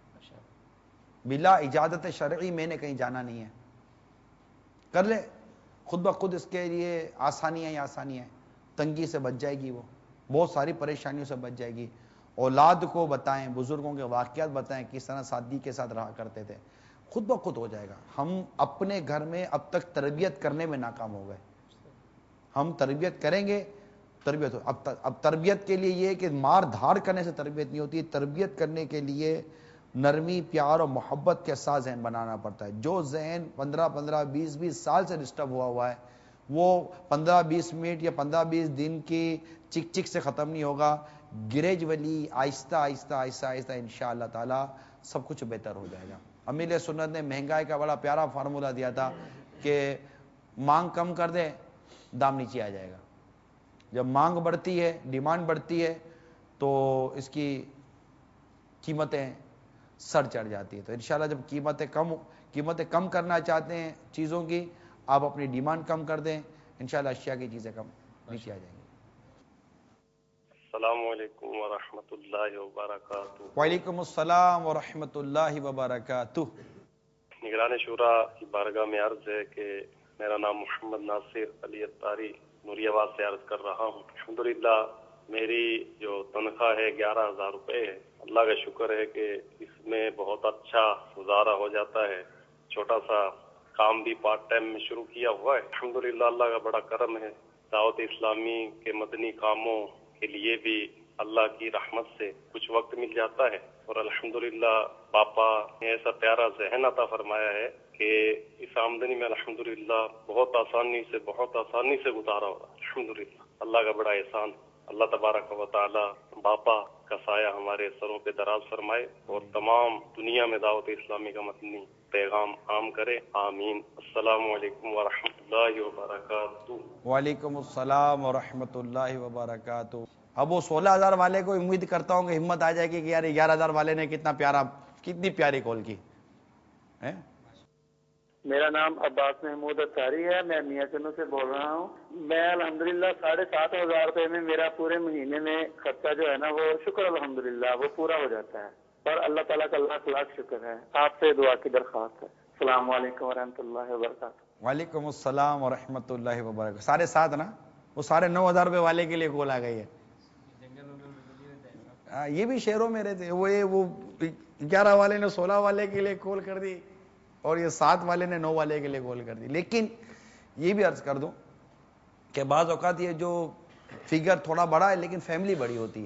بلا اجازت شرعی میں نے کہیں جانا نہیں ہے، کر لے خود بخود. اس کے لیے آسانیاں ہی آسانیاں ہیں، تنگی سے بچ جائے گی، وہ بہت ساری پریشانیوں سے بچ جائے گی. اولاد کو بتائیں، بزرگوں کے واقعات بتائیں، کس طرح سادگی کے ساتھ رہا کرتے تھے، خود بخود ہو جائے گا. ہم اپنے گھر میں اب تک تربیت کرنے میں ناکام ہو گئے. ہم تربیت کریں گے، تربیت اب تربیت کے لیے یہ کہ مار دھاڑ کرنے سے تربیت نہیں ہوتی. تربیت کرنے کے لیے نرمی، پیار اور محبت کے ساتھ ذہن بنانا پڑتا ہے. جو ذہن 15 20 سال سے ڈسٹرب ہوا ہے، وہ 15-20 منٹ یا 15-20 دن کی چک چک سے ختم نہیں ہوگا. گریجولی، آہستہ آہستہ آہستہ آہستہ انشاءاللہ تعالی سب کچھ بہتر ہو جائے گا. امیل سنت نے مہنگائی کا بڑا پیارا فارمولہ دیا تھا کہ مانگ کم کر دے، دام نیچے آ جائے گا. جب مانگ بڑھتی ہے، ڈیمانڈ بڑھتی ہے، تو اس کی قیمتیں سر چڑھ جاتی ہے. تو انشاءاللہ جب قیمتیں کم کرنا چاہتے ہیں چیزوں کی، آپ اپنی ڈیمانڈ کم کر دیں، انشاءاللہ اشیاء کی چیزیں کم نیچے آ جائیں گی. السلام علیکم ورحمۃ اللہ وبرکاتہ. وعلیکم السلام ورحمۃ اللہ وبرکاتہ. نگران شورا کی بارگاہ میں عرض ہے کہ میرا نام محمد ناصر علی اتاری نوری آباد سے عرض کر رہا ہوں. الحمدللہ میری جو تنخواہ ہے 11,000 روپے ہے. اللہ کا شکر ہے کہ اس میں بہت اچھا گزارا ہو جاتا ہے. چھوٹا سا کام بھی پارٹ ٹائم میں شروع کیا ہوا ہے. الحمدللہ اللہ کا بڑا کرم ہے. دعوت اسلامی کے مدنی کاموں کے لیے بھی اللہ کی رحمت سے کچھ وقت مل جاتا ہے. اور الحمدللہ باپا نے ایسا پیارا ذہن عطا فرمایا ہے کہ اس آمدنی میں الحمدللہ بہت آسانی سے گزارا ہو رہا ہے. الحمدللہ اللہ کا بڑا احسان. اللہ تبارک و تعالی باپا کا سایہ ہمارے سروں پہ دراز فرمائے اور تمام دنیا میں دعوت اسلامی کا مدنی پیغام عام کرے. آمین. السلام علیکم ورحمۃ اللہ وبرکاتہ. وعلیکم السلام ورحمۃ اللہ وبرکاتہ. اب وہ 16,000 والے کو امید کرتا ہوں کہ ہمت آ جائے گی کہ یار 11,000 والے نے کتنی پیاری کال کی ہے. میرا نام عباس محمود اطاری ہے، میں میاں چنو سے بول رہا ہوں. میں الحمدللہ 7,500 روپے میں میرا پورے مہینے میں خرچہ جو ہے نا وہ شکر الحمدللہ وہ پورا ہو جاتا ہے، اور اللہ تعالیٰ کا لاکھ لاکھ شکر ہے. آپ سے دعا کی درخواست ہے. السلام علیکم ورحمۃ اللہ وبرکاتہ. وعلیکم السلام ورحمۃ اللہ وبرکاتہ. 7.5 نا، وہ 9,500 روپے والے کے لیے کول آ گئی ہے. یہ بھی شہروں میں رہتے، وہ 11 والے نے 16 والے کے لیے کال کر دی، اور یہ 7 والے نے 9 والے کے لیے کال کر دی. لیکن یہ بھی عرض کر دوں کہ بعض اوقات یہ جو فگر تھوڑا بڑا ہے لیکن فیملی بڑی ہوتی ہے،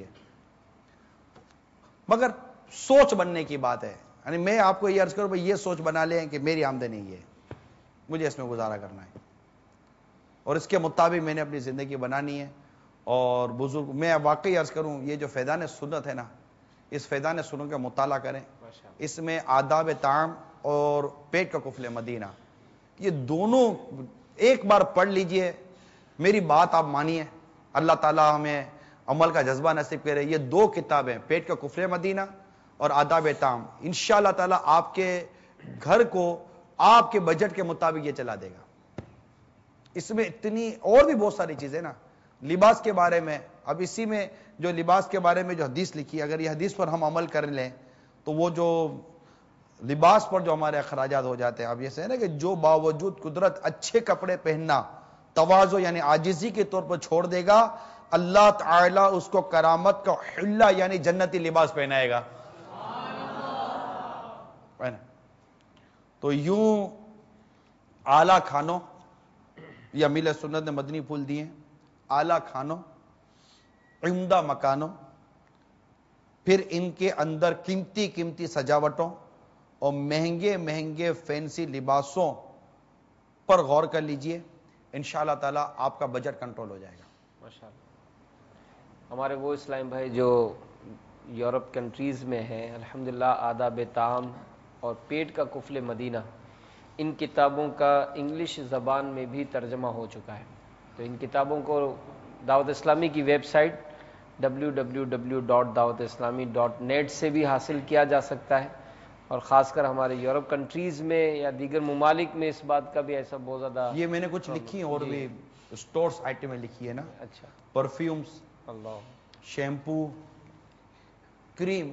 مگر سوچ بننے کی بات ہے. یعنی میں آپ کو یہ عرض کروں بھائی یہ سوچ بنا لیں کہ میری آمدنی یہ ہے، مجھے اس میں گزارا کرنا ہے، اور اس کے مطابق میں نے اپنی زندگی بنانی ہے. اور بزرگ، میں واقعی عرض کروں، یہ جو فیضان سنت ہے نا، اس فیضان سنت کا مطالعہ کریں. اس میں آداب طعام اور پیٹ کا قفل مدینہ، یہ دونوں ایک بار پڑھ لیجئے. میری بات آپ مانیے، اللہ تعالیٰ ہمیں عمل کا جذبہ نصیب کرے. یہ 2 کتابیں، پیٹ کا قفل مدینہ اور آداب طعام، انشاءاللہ تعالیٰ آپ کے گھر کو آپ کے بجٹ کے مطابق یہ چلا دے گا. اس میں اتنی اور بھی بہت ساری چیزیں نا. لباس کے بارے میں، اب اسی میں جو لباس کے بارے میں جو حدیث لکھی، اگر یہ حدیث پر ہم عمل کر لیں تو وہ جو لباس پر جو ہمارے اخراجات ہو جاتے ہیں، اب یہ ہے نا کہ جو باوجود قدرت اچھے کپڑے پہننا تواضع یعنی عاجزی کے طور پر چھوڑ دے گا، اللہ تعالیٰ اس کو کرامت کا حلہ یعنی جنتی لباس پہنائے گا. تو یوں اعلیٰ کھانوں، یا میل سنت نے مدنی پھول دیے، اعلیٰ کھانوں، عمدہ مکانوں، پھر ان کے اندر قیمتی قیمتی سجاوٹوں اور مہنگے مہنگے فینسی لباسوں پر غور کر لیجئے. انشاءاللہ تعالیٰ آپ کا بجٹ کنٹرول ہو جائے گا. ماشاءاللہ. ہمارے وہ اسلام بھائی جو یورپ کنٹریز میں ہیں، الحمدللہ آداب طعام اور پیٹ کا قفل مدینہ، ان کتابوں کا انگلش زبان میں بھی ترجمہ ہو چکا ہے. تو ان کتابوں کو دعوت اسلامی کی ویب سائٹ www.dawatislami.net سے بھی حاصل کیا جا سکتا ہے. اور خاص کر ہمارے یورپ کنٹریز میں یا دیگر ممالک میں اس بات کا بھی ایسا بہت زیادہ، یہ میں نے کچھ لکھی اور بھی سٹورز آئٹمیں لکھی ہے نا. اچھا. پرفیومز، اللہ، شیمپو، کریم،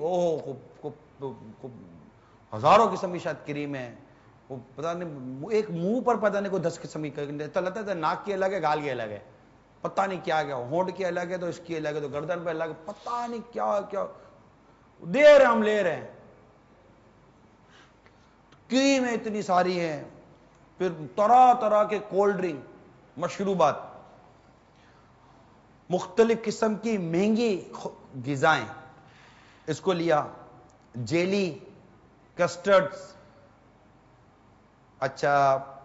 ہزاروں قسم کی شاید کریم ہے. وہ پتہ نہیں ایک منہ پر پتہ نہیں کوئی 10 قسم کی لگتا ہے. ناک کی الگ ہے، گال کی الگ ہے، پتہ نہیں کیا کیا، ہونٹ کی الگ ہے تو اس کی الگ ہے، تو گردن پہ الگ ہے، پتہ نہیں کیا کیا دے رہے ہم لے رہے ہیں. کریمیں اتنی ساری ہیں، پھر طرح طرح کے کولڈ ڈرنک، مشروبات، مختلف قسم کی مہنگی غذائیں، اس کو لیا، جیلی، کسٹرڈز، اچھا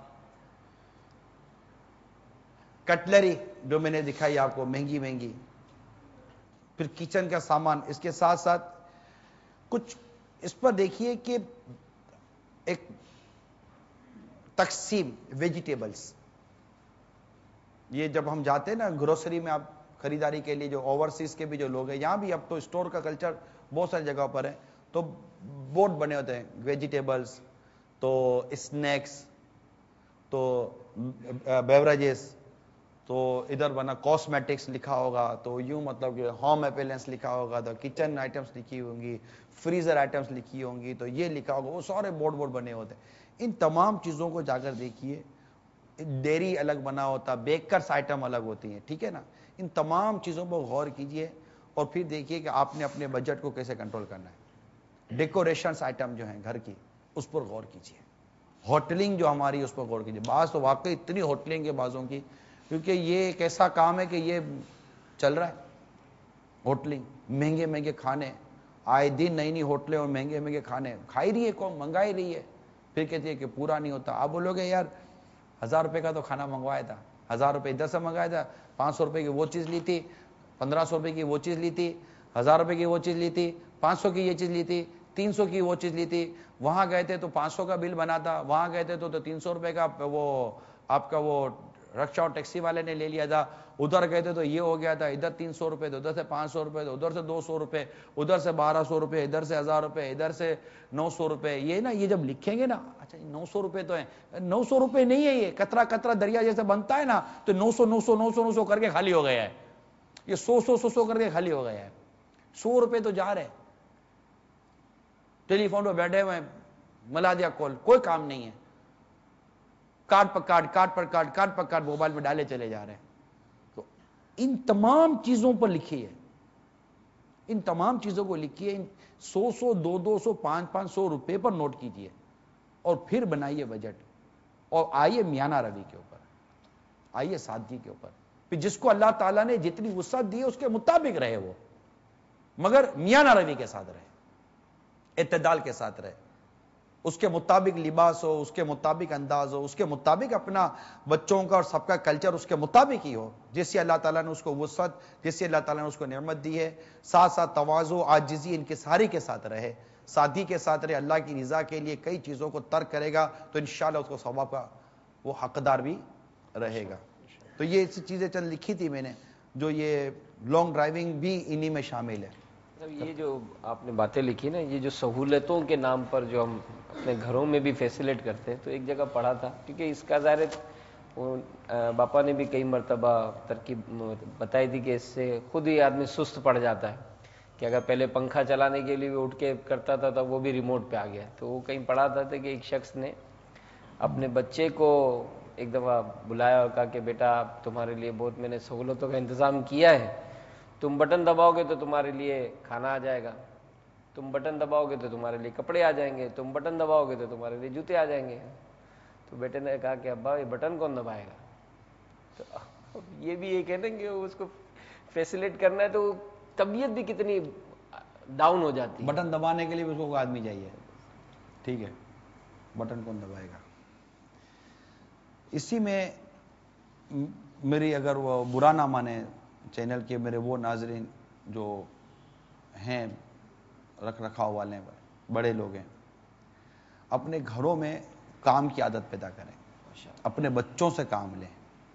کٹلری جو میں نے دکھائی آپ کو مہنگی مہنگی، پھر کچن کا سامان. اس کے ساتھ ساتھ کچھ اس پر دیکھیے کہ ایک تقسیم ویجیٹیبلز. یہ جب ہم جاتے ہیں نا گروسری میں، آپ خریداری کے لیے، جو اوورسیز کے بھی جو لوگ ہیں، یہاں بھی اب تو اسٹور کا کلچر بہت ساری جگہوں پر ہے، تو بورڈ بنے ہوتے ہیں، ویجیٹیبلز، تو اسنیکس، تو بیوریجز، تو ادھر بنا کاسمیٹکس لکھا ہوگا، تو یوں مطلب کہ ہوم اپیلنس لکھا ہوگا، تو کچن آئٹمس لکھی ہوں گی، فریزر آئٹمس لکھی ہوں گی، تو یہ لکھا ہوگا. وہ سارے بورڈ بنے ہوتے ہیں. ان تمام چیزوں کو جا کر دیکھیے. ڈیری الگ بنا ہوتا، بیکرز آئٹم الگ ہوتی ہیں، ٹھیک ہے نا. ان تمام چیزوں پر غور کیجئے اور پھر دیکھیے کہ آپ نے اپنے بجٹ کو کیسے کنٹرول کرنا ہے. ڈیکوریشنز آئٹم جو ہیں گھر کی، اس پر غور کیجئے. ہوٹلنگ جو ہماری، اس پر غور کیجئے. بعض تو واقعی اتنی ہوٹلنگ ہے بعضوں کی، کیونکہ یہ ایک ایسا کام ہے کہ یہ چل رہا ہے. ہوٹلنگ، مہنگے مہنگے کھانے، آئے دن نئی نئی ہوٹلیں اور مہنگے مہنگے کھانے کھائی رہی ہے قوم، منگائی رہی ہے. پھر کہتی ہے کہ پورا نہیں ہوتا. آپ بولو گے یار 1000 روپے کا تو کھانا منگوایا تھا، 1000 روپے ادھر سے منگایا تھا، 500 روپے کی وہ چیز لی تھی، 1500 روپے کی وہ چیز لی تھی، 1000 روپے کی وہ چیز لی تھی، 500 کی یہ چیز لی تھی، 300 کی وہ چیز لی تھی. وہاں گئے تھے تو 500 کا بل بنا تھا، وہاں گئے تھے تو 300 روپے کا وہ آپ کا وہ رکشا اور ٹیکسی والے نے لے لیا تھا, ادھر گئے تھے تو یہ ہو گیا تھا, ادھر 300 روپے, ادھر سے 500 روپے, ادھر سے 200 روپے, ادھر سے 1200 روپے, ادھر سے 1000 روپے, ادھر سے 900 روپے. یہ نا, یہ جب لکھیں گے نا, اچھا 900 روپے تو ہیں, 900 روپے نہیں ہے, یہ قطرہ قطرہ دریا جیسے بنتا ہے نا, تو 900 کر کے خالی ہو گیا ہے. یہ 100 کر کے خالی ہو گیا ہے. 100 روپے تو جا رہے. ٹیلی فون پہ بیٹھے ہوئے, ملا دیا کال, کوئی کام نہیں ہے, کارڈ پر کارڈ, کارڈ پر کارڈ, کارڈ پر کارڈ موبائل میں ڈالے چلے جا رہے ہیں. تو ان تمام چیزوں پر لکھی ہے, ان تمام چیزوں کو لکھیے, 100 200 500 روپے پر نوٹ کیجئے, اور پھر بنائیے بجٹ, اور آئیے میانہ روی کے اوپر, آئیے سادگی کے اوپر. پھر جس کو اللہ تعالیٰ نے جتنی وسعت دی ہے اس کے مطابق رہے وہ, مگر میانہ روی کے ساتھ رہے, اعتدال کے ساتھ رہے, اس کے مطابق لباس ہو, اس کے مطابق انداز ہو, اس کے مطابق اپنا بچوں کا اور سب کا کلچر اس کے مطابق ہی ہو, جس سے اللہ تعالیٰ نے اس کو وسعت, جس سے اللہ تعالیٰ نے اس کو نعمت دی ہے. ساتھ ساتھ تواضع, عاجزی, انکساری کے ساتھ رہے, سادگی کے ساتھ رہے, اللہ کی رضا کے لیے کئی چیزوں کو ترک کرے گا تو انشاءاللہ اس کو ثواب کا وہ حقدار بھی رہے گا. تو یہ چیزیں چند لکھی تھی میں نے, جو یہ لانگ ڈرائیونگ بھی انہی میں شامل ہے. یہ جو آپ نے باتیں لکھی نا, یہ جو سہولتوں کے نام پر جو ہم اپنے گھروں میں بھی فیسیلیٹ کرتے ہیں, تو ایک جگہ پڑھا تھا, کیونکہ اس کا ظاہر باپا نے بھی کئی مرتبہ ترکیب بتائی تھی کہ اس سے خود ہی آدمی سست پڑ جاتا ہے, کہ اگر پہلے پنکھا چلانے کے لیے اٹھ کے کرتا تھا تو وہ بھی ریموٹ پہ آ گیا. تو وہ کہیں پڑھا تھا کہ ایک شخص نے اپنے بچے کو ایک دفعہ بلایا اور کہا کہ بیٹا تمہارے لیے بہت میں نے سہولتوں کا انتظام کیا ہے, تم بٹن دباؤ گے تو تمہارے لیے کھانا آ جائے گا, تم بٹن دباؤ گے تو تمہارے لیے کپڑے آ جائیں گے, تم بٹن دباؤ گے تو تمہارے لیے جوتے آ جائیں گے. تو بیٹے نے کہا کہ ابا یہ بٹن کون دبائے گا؟ تو یہ بھی ایک ہے نا کہ اس کو فیسیلیٹ کرنا ہے, تو طبیعت بھی کتنی ڈاؤن ہو جاتی ہے. بٹن دبانے کے لیے اس کو آدمی چاہیے, ٹھیک ہے, بٹن کون دبائے گا. اسی میں میری اگر وہ برا نہ مانے چینل کے میرے وہ ناظرین جو ہیں رکھ رکھاؤ والے بڑے لوگ ہیں, اپنے گھروں میں کام کی عادت پیدا کریں, اپنے بچوں سے کام لیں.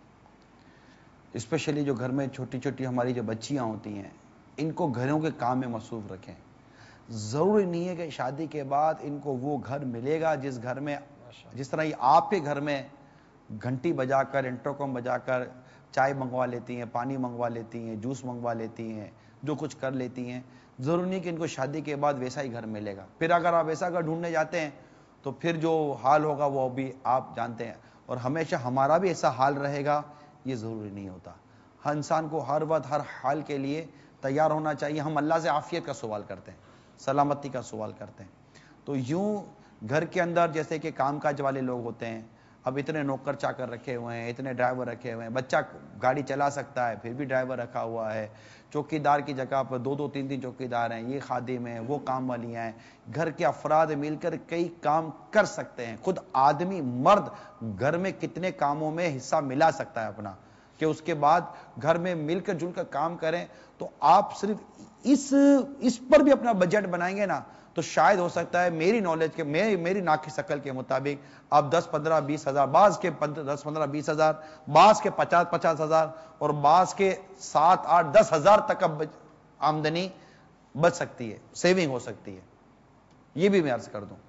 اسپیشلی جو گھر میں چھوٹی چھوٹی ہماری جو بچیاں ہوتی ہیں, ان کو گھروں کے کام میں مصروف رکھیں. ضروری نہیں ہے کہ شادی کے بعد ان کو وہ گھر ملے گا جس گھر میں, جس طرح یہ آپ کے گھر میں گھنٹی بجا کر, انٹرکم بجا کر چائے منگوا لیتی ہیں, پانی منگوا لیتی ہیں, جوس منگوا لیتی ہیں, جو کچھ کر لیتی ہیں, ضروری نہیں کہ ان کو شادی کے بعد ویسا ہی گھر ملے گا. پھر اگر آپ ویسا گھر ڈھونڈنے جاتے ہیں تو پھر جو حال ہوگا وہ بھی آپ جانتے ہیں, اور ہمیشہ ہمارا بھی ایسا حال رہے گا, یہ ضروری نہیں ہوتا. ہر انسان کو ہر وقت ہر حال کے لیے تیار ہونا چاہیے. ہم اللہ سے عافیت کا سوال کرتے ہیں, سلامتی کا سوال کرتے ہیں. تو یوں گھر کے اندر جیسے کہ کام کاج والے لوگ ہوتے ہیں, اب اتنے نوکر چاکر رکھے ہوئے ہیں, اتنے ڈرائیور رکھے ہوئے ہیں, بچہ گاڑی چلا سکتا ہے پھر بھی ڈرائیور رکھا ہوا ہے, چوکیدار کی جگہ پر 2 3 چوکیدار ہیں, یہ خادم ہیں, وہ کام والیاں ہیں. گھر کے افراد مل کر کئی کام کر سکتے ہیں. خود آدمی مرد گھر میں کتنے کاموں میں حصہ ملا سکتا ہے اپنا, کہ اس کے بعد گھر میں مل کر جل کر کام کریں. تو آپ صرف اس پر بھی اپنا بجٹ بنائیں گے نا, تو شاید ہو سکتا ہے میری نالج کے, میری ناقص عقل کے مطابق آپ 10 15 20 ہزار, بعض کے 10 15 20 ہزار, بعض کے 50 ہزار, اور بعض کے 7 8 10 ہزار تک اب آمدنی بچ سکتی ہے, سیونگ ہو سکتی ہے. یہ بھی میں عرض کر دوں,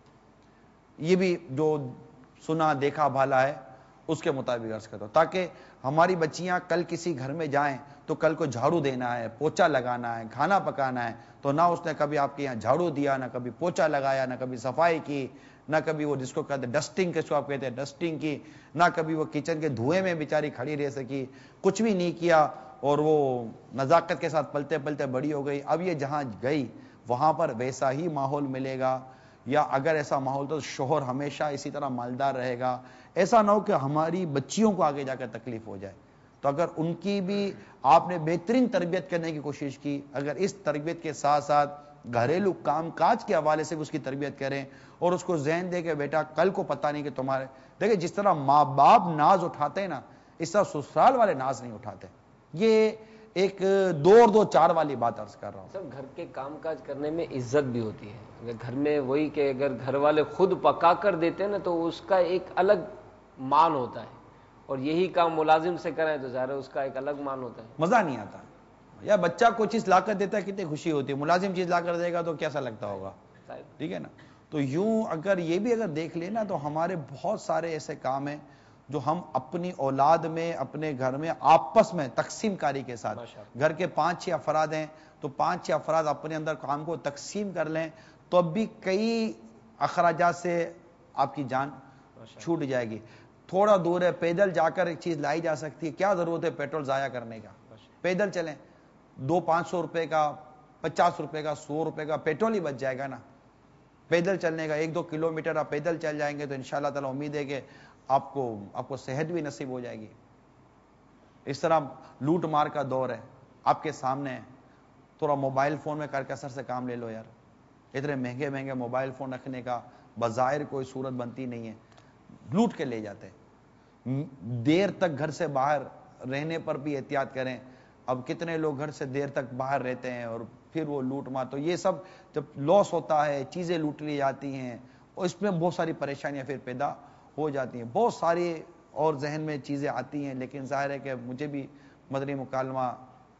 یہ بھی جو سنا دیکھا بھالا ہے اس کے مطابق عرض کرتا ہوں, تاکہ ہماری بچیاں کل کسی گھر میں جائیں تو کل کو جھاڑو دینا ہے, پوچھا لگانا ہے, کھانا پکانا ہے, تو نہ اس نے کبھی آپ کے یہاں جھاڑو دیا, نہ کبھی پوچھا لگایا, نہ کبھی صفائی کی, نہ کبھی وہ جس کو کہتے ہیں ڈسٹنگ, کس کو آپ کہتے ہیں ڈسٹنگ کی, نہ کبھی وہ کچن کے دھوئیں میں بیچاری کھڑی رہ سکی, کچھ بھی نہیں کیا, اور وہ نزاکت کے ساتھ پلتے پلتے بڑی ہو گئی. اب یہ جہاں گئی وہاں پر ویسا ہی ماحول ملے گا, یا اگر ایسا ماحول تو شوہر ہمیشہ اسی طرح مالدار رہے گا. ایسا نہ ہو کہ ہماری بچیوں کو آگے جا کر تکلیف ہو جائے. تو اگر ان کی بھی آپ نے بہترین تربیت کرنے کی کوشش کی, اگر اس تربیت کے ساتھ ساتھ گھریلو کام کاج کے حوالے سے بھی اس کی تربیت کریں, اور اس کو ذہن دے کہ بیٹا کل کو پتہ نہیں کہ تمہارے, دیکھیں جس طرح ماں باپ ناز اٹھاتے ہیں نا, اس طرح سسرال والے ناز نہیں اٹھاتے. یہ ایک 2 اور 2 4 والی بات عرض کر رہا ہوں. سب گھر کے کام کاج کرنے میں عزت بھی ہوتی ہے. اگر گھر میں وہی کہ اگر گھر والے خود پکا کر دیتے ہیں نا, تو اس کا ایک الگ مان ہوتا ہے, اور یہی کام ملازم سے کریں تو ظاہر ہے اس کا ایک الگ مان ہوتا ہے. مزہ نہیں آتا. یا بچہ کوئی چیز لا کر دیتا ہے کتنی خوشی ہوتی ہے, ملازم چیز لا کر دے گا تو کیسا لگتا ہوگا, ٹھیک ہے نا. تو یوں اگر یہ بھی اگر دیکھ لیں نا تو ہمارے بہت سارے ایسے کام ہیں جو ہم اپنی اولاد میں, اپنے گھر میں آپس میں تقسیم کاری کے ساتھ, گھر کے 5-6 افراد ہیں تو 5-6 افراد اپنے اندر کام کو تقسیم کر لیں تو اب بھی کئی اخراجات سے آپ کی جان چھوٹ جائے گی. تھوڑا دور ہے, پیدل جا کر ایک چیز لائی جا سکتی ہے, کیا ضرورت ہے پیٹرول ضائع کرنے کا, پیدل چلیں, 200-500 روپے کا, 50 روپے کا, 100 روپے کا پیٹرول ہی بچ جائے گا نا پیدل چلنے کا. 1-2 کلومیٹر آپ پیدل چل جائیں گے تو انشاءاللہ تعالی امید ہے کہ آپ کو صحت بھی نصیب ہو جائے گی. اس طرح لوٹ مار کا دور ہے آپ کے سامنے ہے, تھوڑا موبائل فون میں کر کسر سے کام لے لو یار. اتنے مہنگے مہنگے موبائل فون رکھنے کا بظاہر کوئی صورت بنتی نہیں ہے, لوٹ کے لے جاتے ہیں. دیر تک گھر سے باہر رہنے پر بھی احتیاط کریں. اب کتنے لوگ گھر سے دیر تک باہر رہتے ہیں اور پھر وہ لوٹ مار, تو یہ سب جب لاس ہوتا ہے, چیزیں لوٹ لی جاتی ہیں اور اس میں بہت ساری پریشانیاں پھر پیدا ہو جاتی ہیں. بہت ساری اور ذہن میں چیزیں آتی ہیں, لیکن ظاہر ہے کہ مجھے بھی مدنی مکالمہ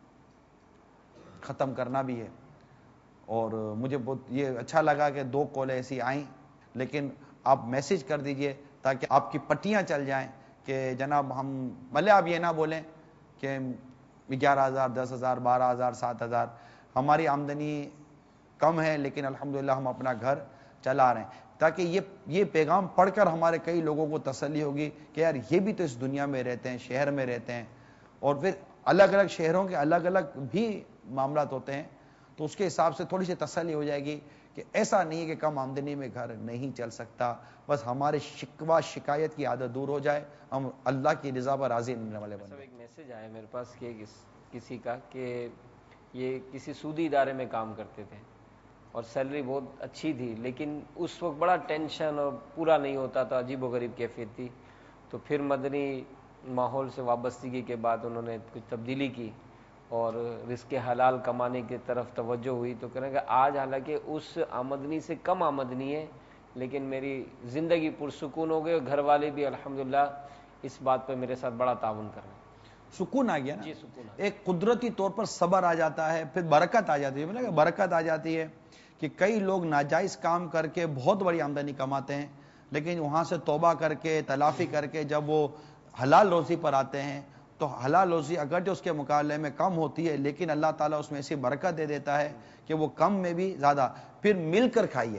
ختم کرنا بھی ہے اور مجھے بہت یہ اچھا لگا کہ 2 کالیں ایسی آئیں, لیکن آپ میسج کر دیجئے تاکہ آپ کی پٹیاں چل جائیں کہ جناب ہم بھلے آپ یہ نہ بولیں کہ 11,000 10,000 12,000 7,000 ہماری آمدنی کم ہے لیکن الحمدللہ ہم اپنا گھر چلا رہے ہیں, تاکہ یہ پیغام پڑھ کر ہمارے کئی لوگوں کو تسلی ہوگی کہ یار یہ بھی تو اس دنیا میں رہتے ہیں, شہر میں رہتے ہیں, اور پھر الگ الگ شہروں کے الگ الگ بھی معاملات ہوتے ہیں, تو اس کے حساب سے تھوڑی سی تسلی ہو جائے گی کہ ایسا نہیں ہے کہ کم آمدنی میں گھر نہیں چل سکتا. بس ہمارے شکوہ شکایت کی عادت دور ہو جائے, ہم اللہ کی رضا پر راضی رہنے والے بن جائیں. ایک میسج آیا میرے پاس کہ کسی کا کہ یہ کسی سودی ادارے میں کام کرتے تھے اور سیلری بہت اچھی تھی, لیکن اس وقت بڑا ٹینشن اور پورا نہیں ہوتا تھا, عجیب و غریب کیفیت تھی. تو پھر مدنی ماحول سے وابستگی کے بعد انہوں نے کچھ تبدیلی کی اور رزق حلال کمانے کی طرف توجہ ہوئی. تو کہنے کہ آج حالانکہ اس آمدنی سے کم آمدنی ہے لیکن میری زندگی پرسکون ہو گئی اور گھر والے بھی الحمدللہ اس بات پہ میرے ساتھ بڑا تعاون کر رہے ہیں. سکون آ گیا نا, جی سکون آ گیا. ایک قدرتی طور پر صبر آ جاتا ہے, پھر برکت آ جاتی ہے. مطلب کہ برکت آ جاتی ہے کہ کئی لوگ ناجائز کام کر کے بہت بڑی آمدنی کماتے ہیں, لیکن وہاں سے توبہ کر کے تلافی کر کے جب وہ حلال روزی پر آتے ہیں تو حلال روزی اگرچہ اس کے مقابلے میں کم ہوتی ہے لیکن اللہ تعالیٰ اس میں ایسی برکت دے دیتا ہے کہ وہ کم میں بھی زیادہ. پھر مل کر کھائیے.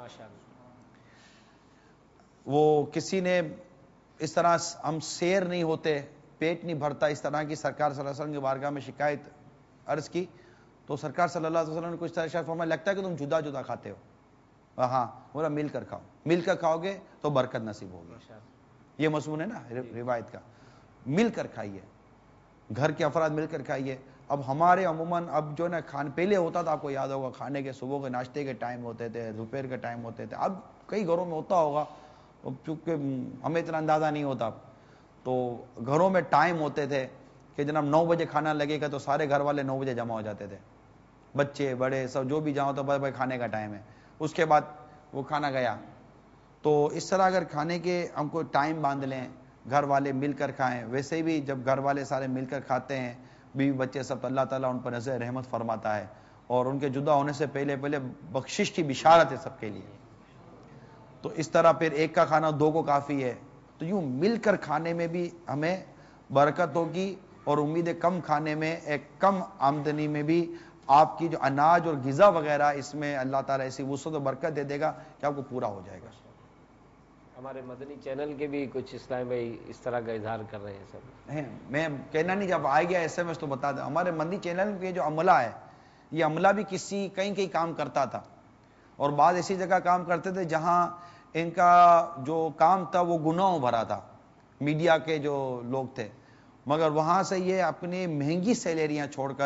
وہ کسی نے اس طرح ہم سیر نہیں ہوتے, پیٹ نہیں بھرتا, اس طرح کی سرکار صلی اللہ علیہ وسلم کی بارگاہ میں شکایت عرض کی تو سرکار صلی اللہ علیہ وسلم نے کچھ طرح فرمایا لگتا ہے کہ تم جدا جدا کھاتے ہو. ہاں بولا مل کر کھاؤ, مل کر کھاؤ گے تو برکت نصیب ہوگی. یہ مضمون ہے نا روایت کا, مل کر کھائیے, گھر کے افراد مل کر کھائیے. اب ہمارے عموماً اب جو نا پہلے ہوتا تھا, آپ کو یاد ہوگا, کھانے کے صبح کے ناشتے کے ٹائم ہوتے تھے, دوپہر کے ٹائم ہوتے تھے. اب کئی گھروں میں ہوتا ہوگا چونکہ ہمیں اتنا اندازہ نہیں ہوتا, تو گھروں میں ٹائم ہوتے تھے کہ جناب 9 بجے کھانا لگے گا تو سارے گھر والے 9 بجے جمع ہو جاتے تھے, بچے بڑے سب جو بھی جاؤ تو بھائی کھانے کا ٹائم ہے, اس کے بعد وہ کھانا گیا. تو اس طرح اگر کھانے کے ہم کو ٹائم باندھ لیں, گھر والے مل کر کھائیں. ویسے بھی جب گھر والے سارے مل کر کھاتے ہیں, بیوی بچے سب, اللہ تعالیٰ ان پر نظر رحمت فرماتا ہے اور ان کے جدا ہونے سے پہلے بخشش کی بشارت ہے سب کے لیے. تو اس طرح پھر ایک کا کھانا 2 کو کافی ہے. تو یوں مل کر کھانے میں بھی ہمیں برکت ہوگی اور امید ہے کم کھانے میں, ایک کم آمدنی میں بھی آپ کی جو اناج اور غذا وغیرہ اس میں اللہ تعالیٰ ایسی وسعت و برکت دے دے گا کہ آپ کو پورا ہو جائے گا. ہمارے مدنی چینل کے بھی کچھ اسلام بھائی اس طرح کا اظہار کر رہے ہیں سب. میں کہنا نہیں, جب آئے گیا SMS تو بتا دیں. ہمارے مدنی چینل پہ جو عملہ ہے, یہ عملہ بھی کہیں کام کرتا تھا اور بعض ایسی جگہ کام کرتے تھے جہاں ان کا جو کام تھا وہ گناہوں بھرا تھا, میڈیا کے جو لوگ تھے, مگر وہاں سے یہ اپنی مہنگی سیلریاں چھوڑ کر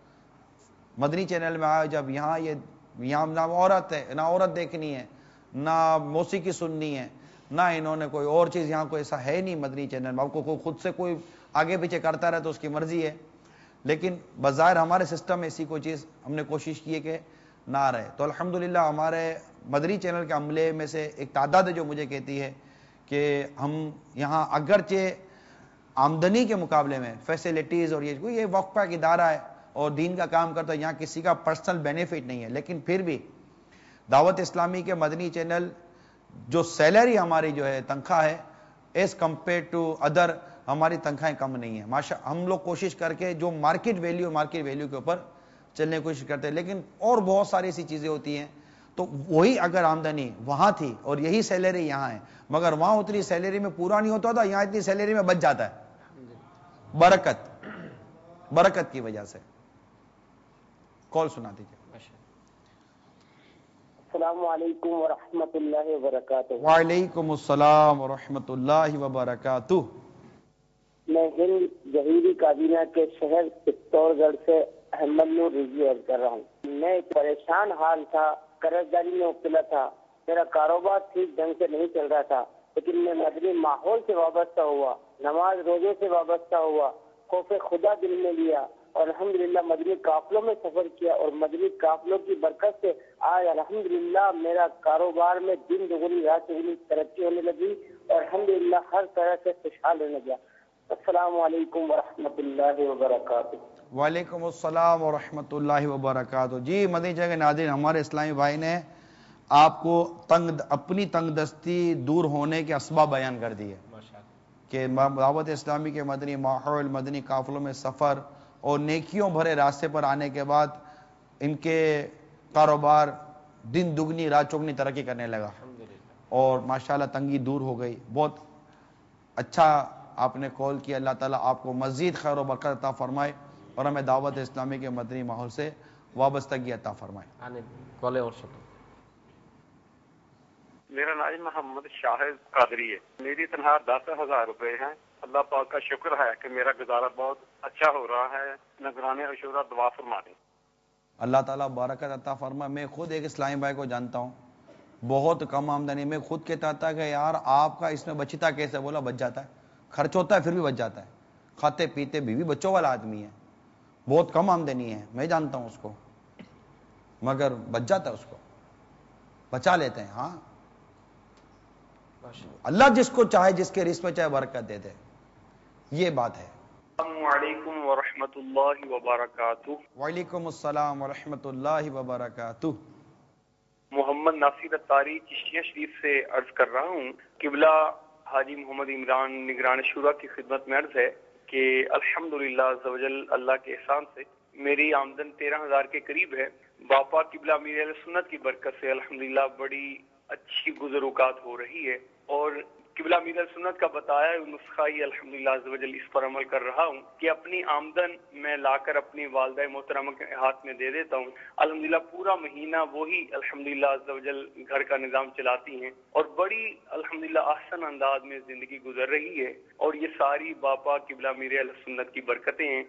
مدنی چینل میں آئے. جب یہاں نہ عورت ہے, نہ عورت دیکھنی ہے, نہ موسیقی سننی ہے, نہ انہوں نے کوئی اور چیز, یہاں کوئی ایسا ہے نہیں مدنی چینل میں. آپ کو خود سے کوئی آگے پیچھے کرتا رہے تو اس کی مرضی ہے, لیکن بظاہر ہمارے سسٹم میں ایسی کوئی چیز ہم نے کوشش کی ہے کہ نہ رہے. تو الحمدللہ ہمارے مدنی چینل کے عملے میں سے ایک تعداد ہے جو مجھے کہتی ہے کہ ہم یہاں اگرچہ آمدنی کے مقابلے میں فیسلٹیز اور یہ وقف کا ایک ادارہ ہے اور دین کا کام کرتا ہے, یہاں کسی کا پرسنل بینیفٹ نہیں ہے, لیکن پھر بھی دعوت اسلامی کے مدنی چینل جو سیلری ہماری جو ہے تنخواہ ہے ایز کمپیئر ٹو ادر, ہماری تنخواہیں کم نہیں ہیں ماشاء. ہم لوگ کوشش کر کے جو مارکیٹ ویلیو کے اوپر چلنے کی کوشش کرتے ہیں, لیکن اور بہت ساری ایسی چیزیں ہوتی ہیں. تو وہی اگر آمدنی وہاں تھی اور یہی سیلری یہاں ہے, مگر وہاں اتنی سیلری میں پورا نہیں ہوتا تھا, یہاں اتنی سیلری میں بچ جاتا ہے, برکت کی وجہ سے. کال سنا دیجیے. السلام علیکم ورحمۃ اللہ وبرکاتہ. وعلیکم السلام ورحمۃ اللہ وبرکاتہ. میں ہند جہیری کابینہ کے شہر پتور گڑھ سے احمد نور رضوی عرض کر رہا ہوں. میں پریشان حال تھا, قرض داری میں مبتلا تھا, میرا کاروبار ٹھیک ڈھنگ سے نہیں چل رہا تھا, لیکن میں مدنی ماحول سے وابستہ ہوا, نماز روزے سے وابستہ ہوا, خوف خدا دل میں لیا اور الحمدللہ مدنی قافلوں میں سفر کیا, اور مدنی قافلوں کی برکت سے آج الحمدللہ میرا کاروبار میں دن دگنی رات چگنی ترقی ہونے لگی اور الحمدللہ ہر طرح سے خوشحال ہونے لگا. السلام علیکم ورحمۃ اللہ وبرکاتہ. وعلیکم السلام ورحمۃ اللہ وبرکاتہ. جی مدنی جگہ ناظرین, ہمارے اسلامی بھائی نے آپ کو اپنی تنگ دستی دور ہونے کے اسباب بیان کر دیے کہ دعوت اسلامی کے مدنی ماحول, مدنی قافلوں میں سفر اور نیکیوں بھرے راستے پر آنے کے بعد ان کے کاروبار دن دگنی رات چوگنی ترقی کرنے لگا اور ماشاءاللہ تنگی دور ہو گئی. بہت اچھا آپ نے کال کیا. اللہ تعالیٰ آپ کو مزید خیر و برکت عطا فرمائے اور ہمیں دعوت اسلامی کے مدنی ماحول سے وابستگی عطا فرمائے. میرا نام محمد شاہد قادری ہے. میری تنخواہ 10,000 روپے ہیں. اللہ پاک کا شکر ہے کہ میرا گزارا بہت اچھا ہو رہا ہے. نگران عشورہ دعا فرما دیں. اللہ تعالیٰ برکت عطا فرمائے. میں خود ایک اسلامی بھائی کو جانتا ہوں, بہت کم آمدنی میں, خود کہتا تھا کہ یار آپ کا اس میں بچتا کیسے؟ بولا بچ جاتا ہے, خرچ ہوتا ہے پھر بھی بچ جاتا ہے, کھاتے پیتے بیوی بچوں والا آدمی ہے, بہت کم آمدنی ہے, میں جانتا ہوں اس کو, مگر بچ جاتا ہے, اس کو بچا لیتے ہیں. ہاں اللہ جس کو چاہے جس کے رزق میں چاہے برکت دے دے, یہ بات ہے. السلام علیکم ورحمۃ اللہ وبرکاتہ. وعلیکم السلام ورحمۃ اللہ وبرکاتہ. محمد ناصر اتاری چشتیہ شریف سے عرض کر رہا ہوں. قبلہ حاجی محمد عمران نگران شورا کی خدمت میں عرض ہے کہ الحمدللہ عزوجل اللہ کے احسان سے میری آمدن 13,000 کے قریب ہے. باپا قبلہ امیر اہل سنت کی برکت سے الحمدللہ بڑی اچھی گزر اوقات ہو رہی ہے, اور قبلہ امیر اہل سنت کا بتایا نسخہ ہی الحمدللہ عزوجل اس پر عمل کر رہا ہوں کہ اپنی آمدن میں لا کر اپنی والدہ محترمہ کے ہاتھ میں دے دیتا ہوں. الحمدللہ پورا مہینہ وہی الحمدللہ عزوجل گھر کا نظام چلاتی ہیں اور بڑی الحمدللہ احسن انداز میں زندگی گزر رہی ہے, اور یہ ساری باپا قبلہ امیر اہل سنت کی برکتیں ہیں.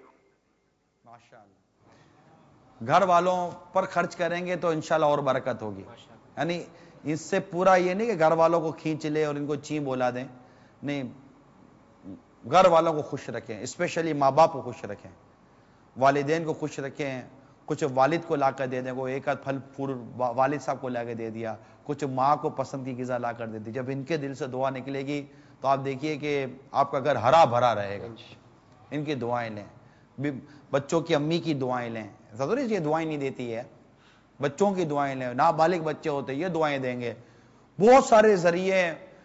ماشاءاللہ گھر والوں پر خرچ کریں گے تو انشاءاللہ اور برکت ہوگی. یعنی اس سے پورا یہ نہیں کہ گھر والوں کو کھینچ لے اور ان کو چین بولا دیں, نہیں, گھر والوں کو خوش رکھیں, اسپیشلی ماں باپ کو خوش رکھیں, والدین کو خوش رکھیں. کچھ والد کو لا کر دے دیں, کو ایک آدھ پھل پھول والد صاحب کو لا کے دے دیا, کچھ ماں کو پسند کی غذا لا کر دے دی. جب ان کے دل سے دعا نکلے گی تو آپ دیکھیے کہ آپ کا گھر ہرا بھرا رہے گا. ان کی دعائیں لیں, بچوں کی امی کی دعائیں لیں. ضروری یہ دعائیں نہیں دیتی ہے, بچوں کی دعائیں لیں, نابالغ بچے ہوتے یہ دعائیں دیں گے. بہت سارے ذریعے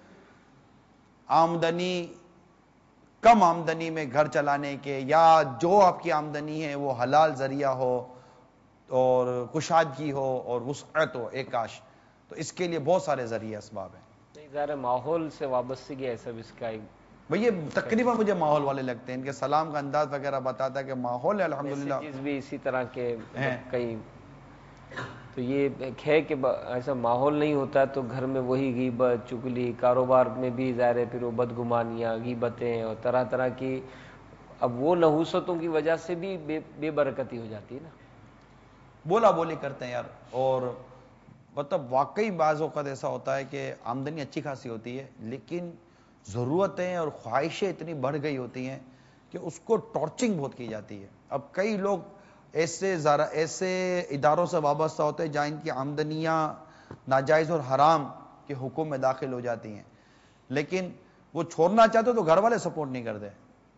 آمدنی, کم آمدنی میں گھر چلانے کے, یا جو آپ کی آمدنی ہے وہ حلال ذریعہ ہو اور کشادگی ہو اور وسعت ہو ایک کاش, تو اس کے لیے بہت سارے ذریعے اسباب ہیں. ظاہر ماحول سے وابستگی ہے سب اس کا. بھئی یہ تقریباً مجھے ماحول والے لگتے ہیں, ان کے سلام کا انداز وغیرہ بتاتا ہے کہ ماحول ہے الحمدللہ. میسیجز بھی اسی طرح کے کئی, تو یہ ہے کہ ایسا ماحول نہیں ہوتا تو گھر میں وہی غیبت چگلی, کاروبار میں بھی ظاہر ہے پھر وہ بدگمانیاں غیبتیں اور طرح طرح کی, اب وہ نحوستوں کی وجہ سے بھی بے برکتی ہو جاتی ہے نا. بولا بولی کرتے ہیں یار, اور مطلب واقعی بعض اوقات ایسا ہوتا ہے کہ آمدنی اچھی خاصی ہوتی ہے لیکن ضرورتیں اور خواہشیں اتنی بڑھ گئی ہوتی ہیں کہ اس کو ٹارچنگ بہت کی جاتی ہے. اب کئی لوگ ایسے اداروں سے وابستہ ہوتے ہیں جہاں ان کی آمدنیاں ناجائز اور حرام کے حکم میں داخل ہو جاتی ہیں, لیکن وہ چھوڑنا چاہتے تو گھر والے سپورٹ نہیں کرتے,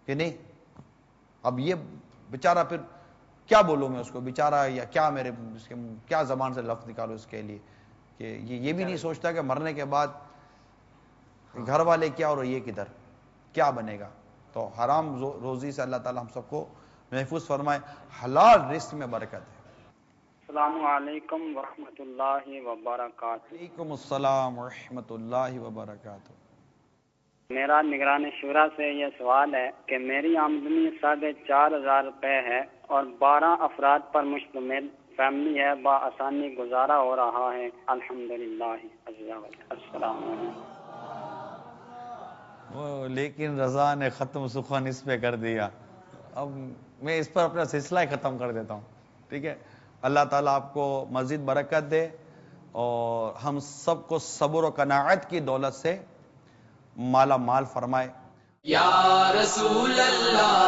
کہ نہیں. اب یہ بیچارہ پھر کیا بولوں میں اس کو بیچارہ, یا کیا میرے اس کے کیا زبان سے لفظ نکالو اس کے لیے, کہ یہ بھی نہیں سوچتا کہ مرنے کے بعد گھر والے کیا اور یہ کدھر کیا بنے گا. تو حرام روزی سے اللہ تعالی ہم سب کو محفوظ فرمائے, حلال رزق میں برکت ہے. السلام علیکم ورحمۃ اللہ وبرکاتہ. وعلیکم السلام ورحمۃ اللہ وبرکاتہ. میرا نگران شورا سے یہ سوال ہے کہ میری آمدنی 4,500 روپے ہے اور 12 افراد پر مشتمل فیملی ہے, بآسانی گزارا ہو رہا ہے الحمدللہ. السلام علیکم. لیکن رضا نے ختم سخن اس پہ کر دیا. اب میں اس پر اپنا سلسلہ ہی ختم کر دیتا ہوں, ٹھیک ہے. اللہ تعالیٰ آپ کو مزید برکت دے اور ہم سب کو صبر و قناعت کی دولت سے مالا مال فرمائے. یا رسول اللہ